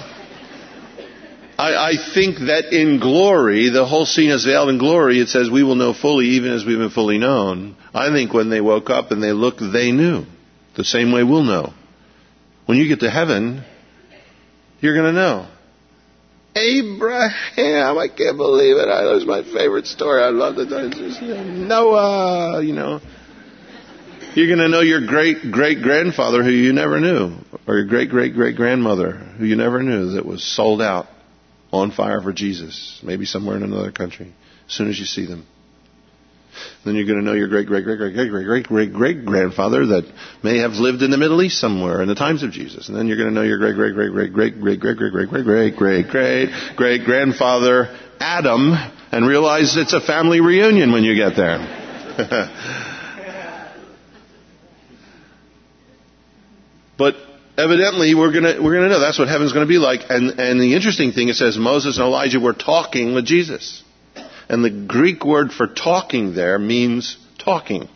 I think that in glory, the whole scene is veiled in glory. It says we will know fully even as we've been fully known. I think when they woke up and they looked, they knew. The same way we'll know. When you get to heaven, you're going to know. Abraham, I can't believe it. That was my favorite story. I love it. Noah, You're going to know your great-great-grandfather who you never knew. Or your great-great-great-grandmother who you never knew that was sold out on fire for Jesus. Maybe somewhere in another country. As soon as you see them. Then you're going to know your great-great-great-great-great-great-great-grandfather that may have lived in the Middle East somewhere in the times of Jesus. And then you're going to know your great-great-great-great-great-great-great-great-great-grandfather Adam and realize it's a family reunion when you get there. But evidently we're gonna know that's what heaven's going to be like. And the interesting thing, it says Moses and Elijah were talking with Jesus. And the Greek word for talking there means talking.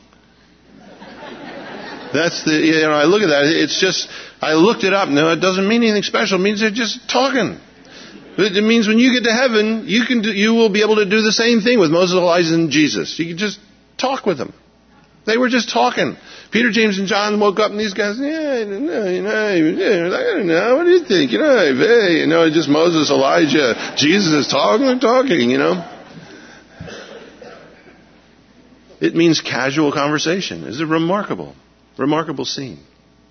That's I look at that, it's just, I looked it up. No, it doesn't mean anything special. It means they're just talking. It means when you get to heaven, you will be able to do the same thing with Moses, Elijah, and Jesus. You can just talk with them. They were just talking. Peter, James, and John woke up, and these guys, I don't know, what do you think? Just Moses, Elijah, Jesus is talking, It means casual conversation. It's a remarkable scene.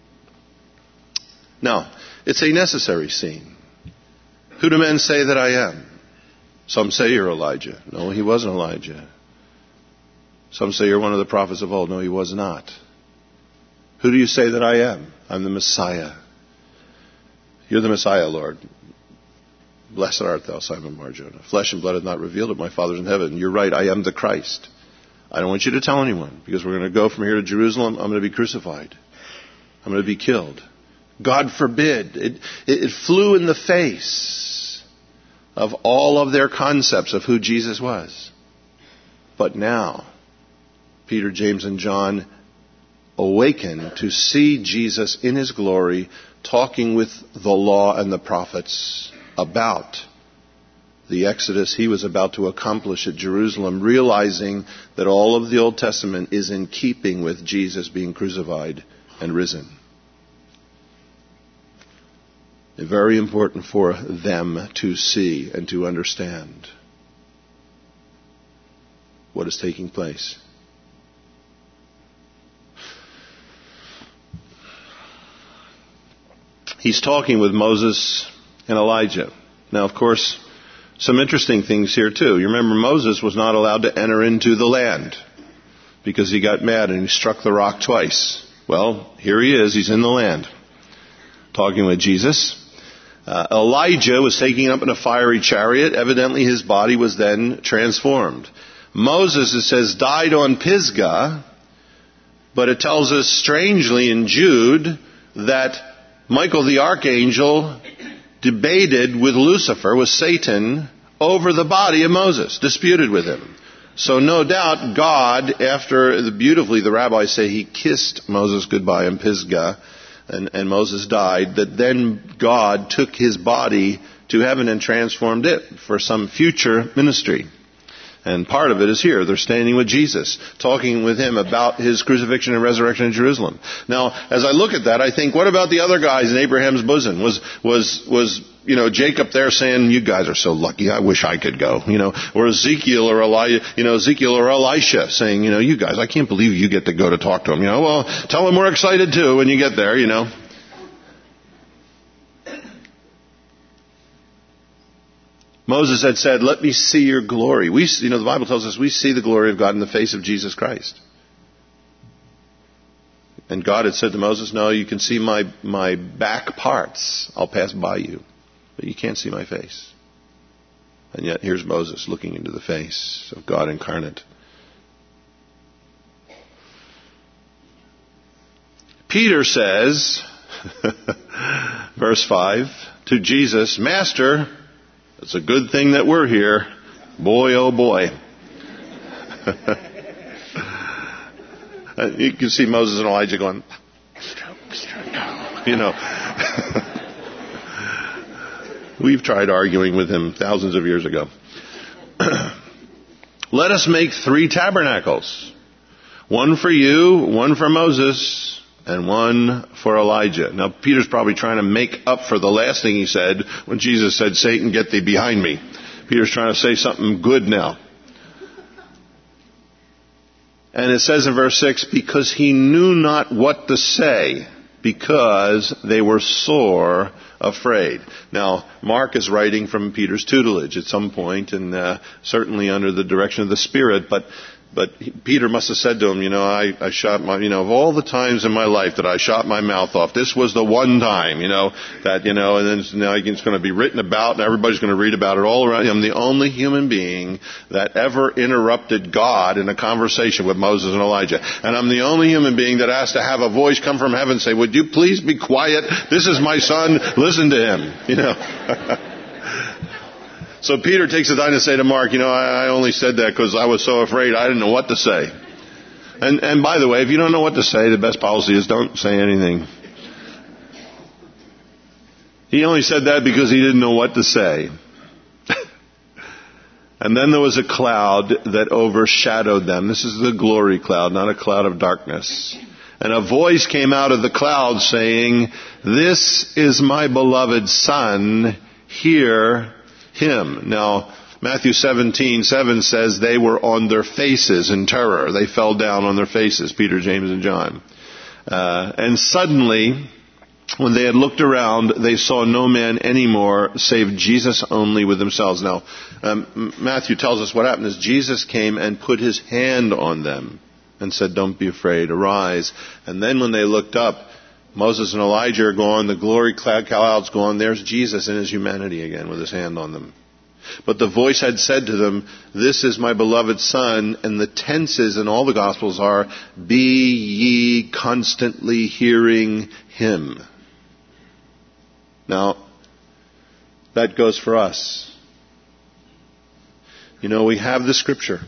Now, it's a necessary scene. Who do men say that I am? Some say you're Elijah. No, he wasn't Elijah. Some say you're one of the prophets of old. No, he was not. Who do you say that I am? I'm the Messiah. You're the Messiah, Lord. Blessed art thou, Simon Bar-Jonah. Flesh and blood have not revealed it. My Father's in heaven. You're right. I am the Christ. I don't want you to tell anyone, because we're going to go from here to Jerusalem. I'm going to be crucified. I'm going to be killed. God forbid. It flew in the face of all of their concepts of who Jesus was. But now, Peter, James, and John awaken to see Jesus in his glory talking with the law and the prophets about the exodus he was about to accomplish at Jerusalem, realizing that all of the Old Testament is in keeping with Jesus being crucified and risen. Very important for them to see and to understand what is taking place. He's talking with Moses and Elijah. Now, of course, some interesting things here too. You remember Moses was not allowed to enter into the land because he got mad and he struck the rock twice. Well, here he is. He's in the land talking with Jesus. Elijah was taken up in a fiery chariot. Evidently his body was then transformed. Moses, it says, died on Pisgah, but it tells us strangely in Jude that Michael the archangel debated with Lucifer, with Satan, over the body of Moses, disputed with him. So no doubt God, after beautifully the rabbis say he kissed Moses goodbye in Pisgah, and Moses died, that then God took his body to heaven and transformed it for some future ministry. And part of it is here. They're standing with Jesus, talking with him about his crucifixion and resurrection in Jerusalem. Now, as I look at that, I think, what about the other guys in Abraham's bosom? Was Jacob there saying, you guys are so lucky, I wish I could go, or Ezekiel or Elisha saying, you guys, I can't believe you get to go to talk to him, well, tell him we're excited too when you get there, Moses had said, let me see your glory. The Bible tells us we see the glory of God in the face of Jesus Christ. And God had said to Moses, no, you can see my back parts. I'll pass by you. But you can't see my face. And yet here's Moses looking into the face of God incarnate. Peter says, verse 5, to Jesus, Master, it's a good thing that we're here. Boy, oh boy. You can see Moses and Elijah going, We've tried arguing with him thousands of years ago. Let us make 3 tabernacles. One for you, one for Moses, and one for Elijah. Now, Peter's probably trying to make up for the last thing he said when Jesus said, Satan, get thee behind me. Peter's trying to say something good now. And it says in verse 6, because he knew not what to say, because they were sore afraid. Now, Mark is writing from Peter's tutelage at some point, and certainly under the direction of the Spirit, but Peter must have said to him, I shot of all the times in my life that I shot my mouth off, this was the one time, and then now it's going to be written about and everybody's going to read about it all around. I'm the only human being that ever interrupted God in a conversation with Moses and Elijah. And I'm the only human being that has to have a voice come from heaven and say, would you please be quiet? This is my son. Listen to him, So Peter takes the time to say to Mark, I only said that because I was so afraid I didn't know what to say. And by the way, if you don't know what to say, the best policy is don't say anything. He only said that because he didn't know what to say. And then there was a cloud that overshadowed them. This is the glory cloud, not a cloud of darkness. And a voice came out of the cloud saying, this is my beloved Son, hear him. Now, Matthew 17:7 says they were on their faces in terror. They fell down on their faces, Peter, James, and John. And suddenly, when they had looked around, they saw no man anymore save Jesus only with themselves. Now, Matthew tells us what happened is Jesus came and put his hand on them and said, don't be afraid, arise. And then when they looked up, Moses and Elijah are gone, the glory cloud's gone, there's Jesus in his humanity again with his hand on them. But the voice had said to them, this is my beloved Son, and the tenses in all the Gospels are, be ye constantly hearing him. Now, that goes for us. We have the Scripture.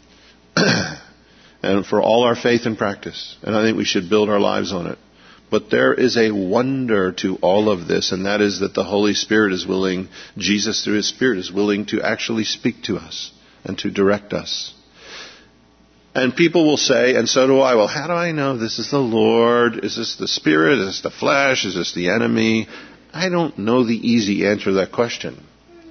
And for all our faith and practice. And I think we should build our lives on it. But there is a wonder to all of this, and that is that the Holy Spirit is willing, Jesus through His Spirit is willing to actually speak to us and to direct us. And people will say, and so do I, well, how do I know this is the Lord? Is this the Spirit? Is this the flesh? Is this the enemy? I don't know the easy answer to that question.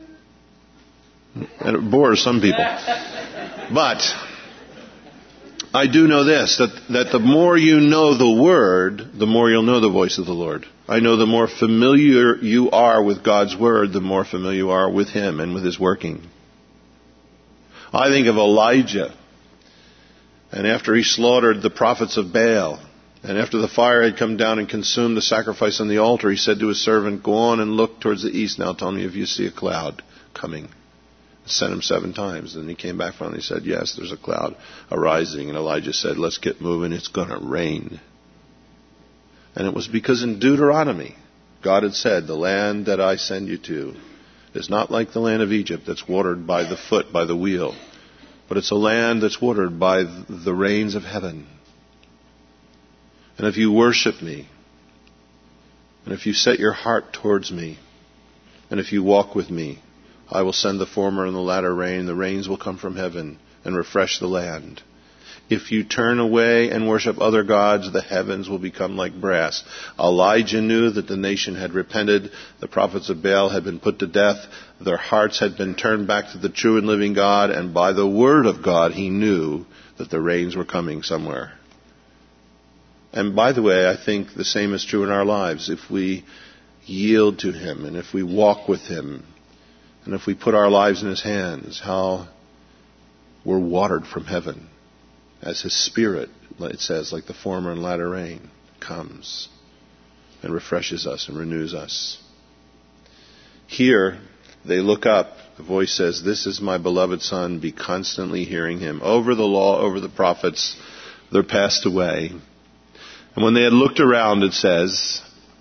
And it bores some people. But I do know this, that the more you know the Word, the more you'll know the voice of the Lord. I know the more familiar you are with God's Word, the more familiar you are with Him and with His working. I think of Elijah And after he slaughtered the prophets of Baal, and after the fire had come down and consumed the sacrifice on the altar, he said to his servant, "Go on and look towards the east. Now tell me if you see a cloud coming." Sent him 7 times. And he came back from it and he said, "Yes, there's a cloud arising." And Elijah said, "Let's get moving. It's going to rain." And it was because in Deuteronomy, God had said, "The land that I send you to is not like the land of Egypt that's watered by the foot, by the wheel. But it's a land that's watered by the rains of heaven. And if you worship me, and if you set your heart towards me, and if you walk with me, I will send the former and the latter rain. The rains will come from heaven and refresh the land. If you turn away and worship other gods, the heavens will become like brass." Elijah knew that the nation had repented. The prophets of Baal had been put to death. Their hearts had been turned back to the true and living God. And by the word of God, he knew that the rains were coming somewhere. And by the way, I think the same is true in our lives. If we yield to him, and if we walk with him, and if we put our lives in his hands, how we're watered from heaven as his Spirit, it says, like the former and latter rain, comes and refreshes us and renews us. Here, they look up. The voice says, "This is my beloved Son. Be constantly hearing him." Over the law, over the prophets, they're passed away. And when they had looked around, it says,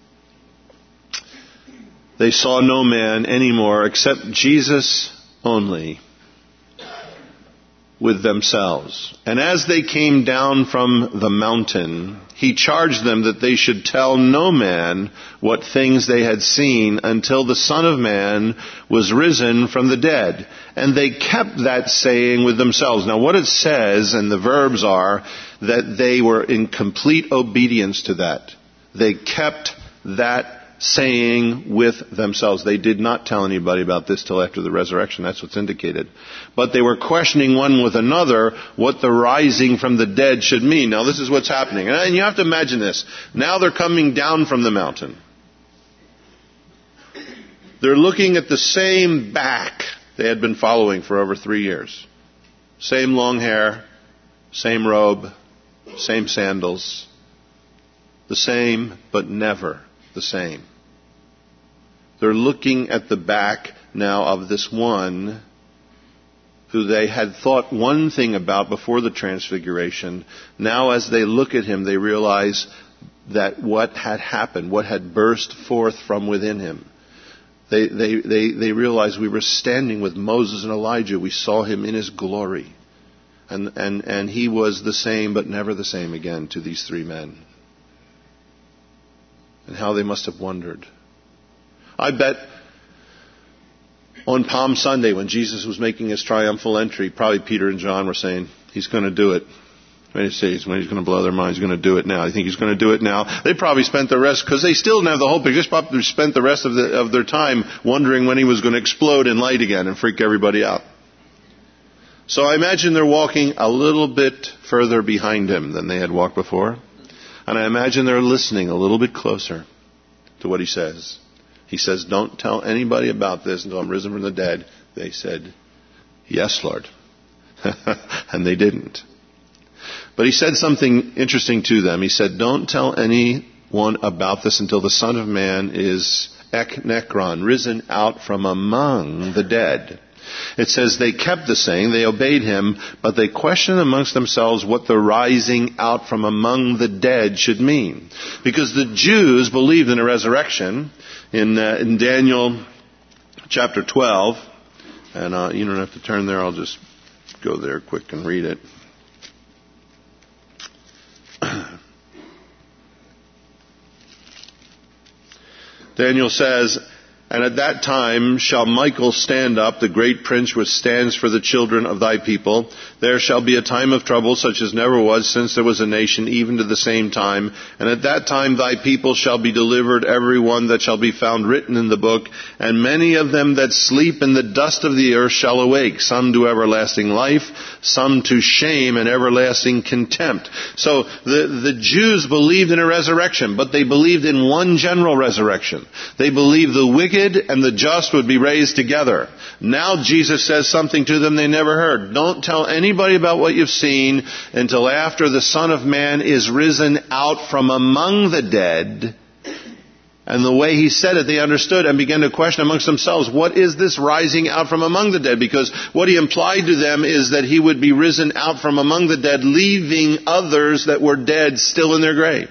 they saw no man anymore except Jesus only with themselves. And as they came down from the mountain, he charged them that they should tell no man what things they had seen until the Son of Man was risen from the dead. And they kept that saying with themselves. Now what it says, and the verbs are, that they were in complete obedience to that. They kept that saying with themselves. They did not tell anybody about this till after the resurrection. That's what's indicated. But they were questioning one with another what the rising from the dead should mean. Now this is what's happening. And you have to imagine this. Now they're coming down from the mountain. They're looking at the same back they had been following for over 3 years. Same long hair, same robe, same sandals. The same, but never the same. They're looking at the back now of this one who they had thought one thing about before the transfiguration. Now as they look at him, they realize that what had happened, what had burst forth from within him. They realize we were standing with Moses and Elijah. We saw him in his glory. And he was the same, but never the same again to these 3 men. And how they must have wondered. I bet on Palm Sunday when Jesus was making his triumphal entry, probably Peter and John were saying, "He's going to do it." When he says, when he's going to blow their minds, he's going to do it now. I think he's going to do it now. They probably spent the rest, because they still didn't have the whole picture, they probably spent the rest of their time wondering when he was going to explode in light again and freak everybody out. So I imagine they're walking a little bit further behind him than they had walked before. And I imagine they're listening a little bit closer to what he says. He says, "Don't tell anybody about this until I'm risen from the dead." They said, "Yes, Lord." And they didn't. But he said something interesting to them. He said, "Don't tell anyone about this until the Son of Man is eknekron, risen out from among the dead." It says they kept the saying, they obeyed him, but they questioned amongst themselves what the rising out from among the dead should mean. Because the Jews believed in a resurrection. In Daniel chapter 12, and you don't have to turn there, I'll just go there quick and read it. Daniel says, "And at that time shall Michael stand up, the great prince which stands for the children of thy people. There shall be a time of trouble such as never was since there was a nation, even to the same time. And at that time thy people shall be delivered, every one that shall be found written in the book. And many of them that sleep in the dust of the earth shall awake, some to everlasting life, some to shame and everlasting contempt." So the Jews believed in a resurrection, but they believed in one general resurrection. They believed the wicked wicked and the just would be raised together. Now Jesus says something to them they never heard. Don't tell anybody about what you've seen until after the Son of Man is risen out from among the dead. And the way he said it, they understood and began to question amongst themselves, what is this rising out from among the dead? Because what he implied to them is that he would be risen out from among the dead, leaving others that were dead still in their grave.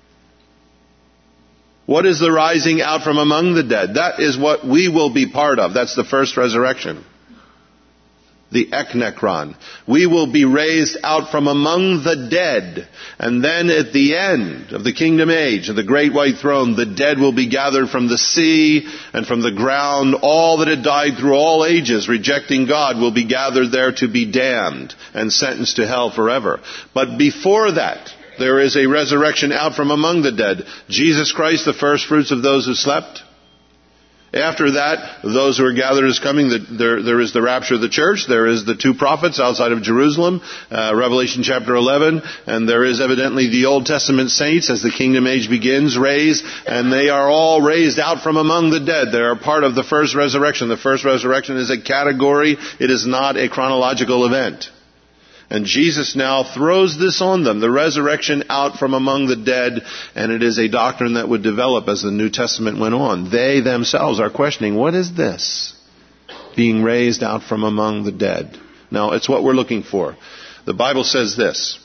What is the rising out from among the dead? That is what we will be part of. That's the first resurrection. The eknekron. We will be raised out from among the dead. And then at the end of the kingdom age, of the great white throne, the dead will be gathered from the sea and from the ground. All that had died through all ages, rejecting God, will be gathered there to be damned and sentenced to hell forever. But before that, there is a resurrection out from among the dead. Jesus Christ, the first fruits of those who slept. After that, those who are gathered is coming. There is the rapture of the church. There is the two prophets outside of Jerusalem, Revelation chapter 11. And there is evidently the Old Testament saints as the kingdom age begins, raised. And they are all raised out from among the dead. They are part of the first resurrection. The first resurrection is a category. It is not a chronological event. And Jesus now throws this on them, the resurrection out from among the dead, and it is a doctrine that would develop as the New Testament went on. They themselves are questioning, what is this? Being raised out from among the dead. Now, it's what we're looking for. The Bible says this,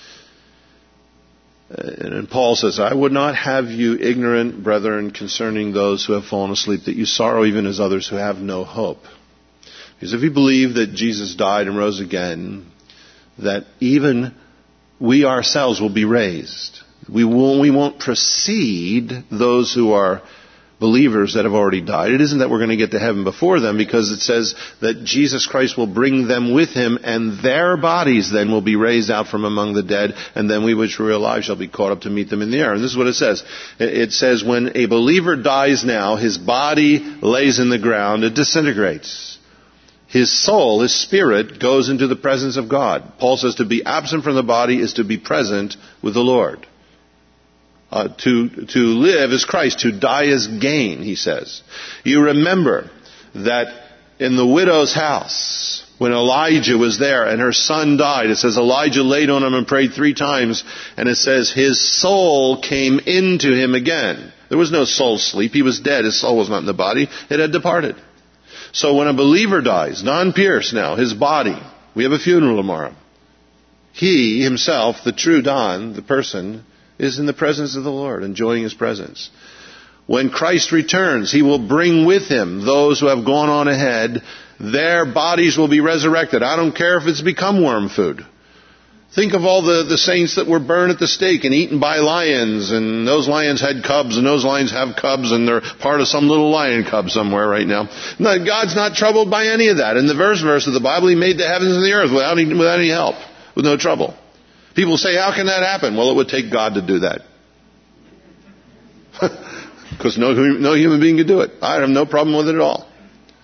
and Paul says, I would not have you ignorant, brethren, concerning those who have fallen asleep, that you sorrow even as others who have no hope. Because if you believe that Jesus died and rose again, that even we ourselves will be raised. We won't precede those who are believers that have already died. It isn't that we're going to get to heaven before them, because it says that Jesus Christ will bring them with him, and their bodies then will be raised out from among the dead, and then we which are alive shall be caught up to meet them in the air. And this is what it says. It says when a believer dies now, his body lays in the ground, it disintegrates. His soul, his spirit, goes into the presence of God. Paul says to be absent from the body is to be present with the Lord. To live is Christ. To die is gain, he says. You remember that in the widow's house, when Elijah was there and her son died, it says Elijah laid on him and prayed 3 times, and it says his soul came into him again. There was no soul sleep. He was dead. His soul was not in the body. It had departed. So when a believer dies, non-pierced now, his body, we have a funeral tomorrow. He himself, the true Don, the person, is in the presence of the Lord, enjoying his presence. When Christ returns, he will bring with him those who have gone on ahead. Their bodies will be resurrected. I don't care if it's become worm food. Think of all the saints that were burned at the stake and eaten by lions, and those lions had cubs, and those lions have cubs, and they're part of some little lion cub somewhere right now. No, God's not troubled by any of that. In the verse of the Bible, he made the heavens and the earth without any help, with no trouble. People say, how can that happen? Well, it would take God to do that. Because no human being could do it. I have no problem with it at all.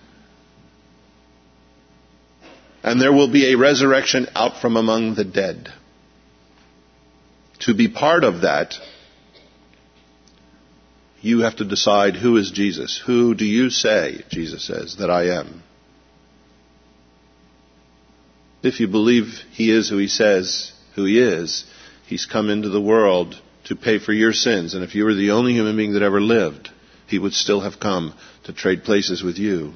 And there will be a resurrection out from among the dead. To be part of that, you have to decide, who is Jesus? Who do you say, Jesus says, that I am? If you believe he is who he says who he is, he's come into the world to pay for your sins. And if you were the only human being that ever lived, he would still have come to trade places with you,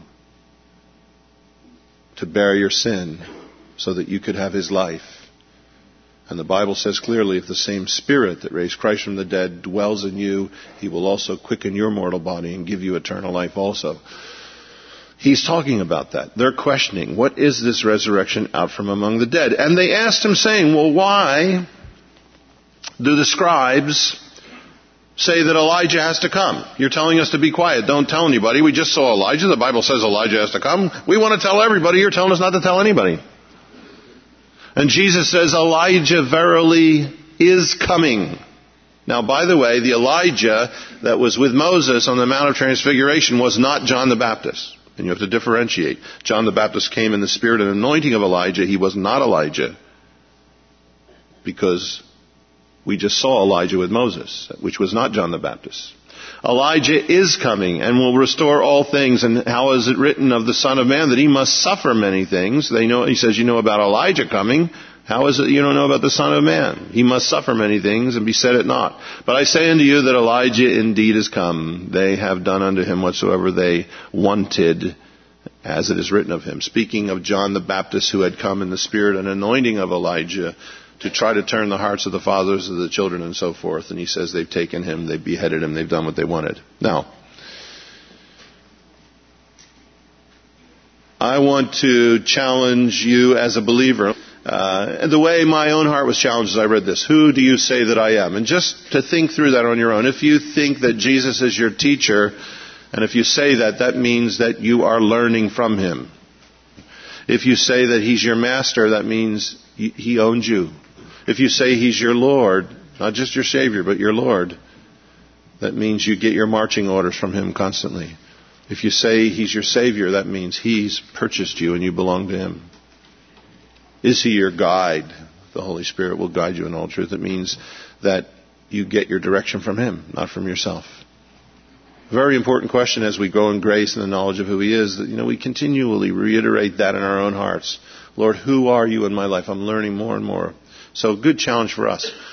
to bear your sin so that you could have his life. And the Bible says clearly, if the same Spirit that raised Christ from the dead dwells in you, he will also quicken your mortal body and give you eternal life also. He's talking about that. They're questioning, what is this resurrection out from among the dead? And they asked him, saying, well, why do the scribes say that Elijah has to come? You're telling us to be quiet. Don't tell anybody. We just saw Elijah. The Bible says Elijah has to come. We want to tell everybody. You're telling us not to tell anybody. And Jesus says, Elijah verily is coming. Now, by the way, the Elijah that was with Moses on the Mount of Transfiguration was not John the Baptist. And you have to differentiate. John the Baptist came in the spirit and anointing of Elijah. He was not Elijah, because we just saw Elijah with Moses, which was not John the Baptist. Elijah is coming and will restore all things. And how is it written of the Son of Man that he must suffer many things? He says, you know about Elijah coming. How is it you don't know about the Son of Man? He must suffer many things and be said it not. But I say unto you that Elijah indeed is come. They have done unto him whatsoever they wanted, as it is written of him. Speaking of John the Baptist, who had come in the spirit and anointing of Elijah to try to turn the hearts of the fathers of the children and so forth. And he says they've taken him, they've beheaded him, they've done what they wanted. Now, I want to challenge you as a believer. The way my own heart was challenged as I read this. Who do you say that I am? And just to think through that on your own. If you think that Jesus is your teacher, and if you say that, that means that you are learning from him. If you say that he's your master, that means he owns you. If you say he's your Lord, not just your Savior, but your Lord, that means you get your marching orders from him constantly. If you say he's your Savior, that means he's purchased you and you belong to him. Is he your guide? The Holy Spirit will guide you in all truth. It means that you get your direction from him, not from yourself. A very important question as we grow in grace and the knowledge of who he is, that we continually reiterate that in our own hearts. Lord, who are you in my life? I'm learning more and more. So good challenge for us.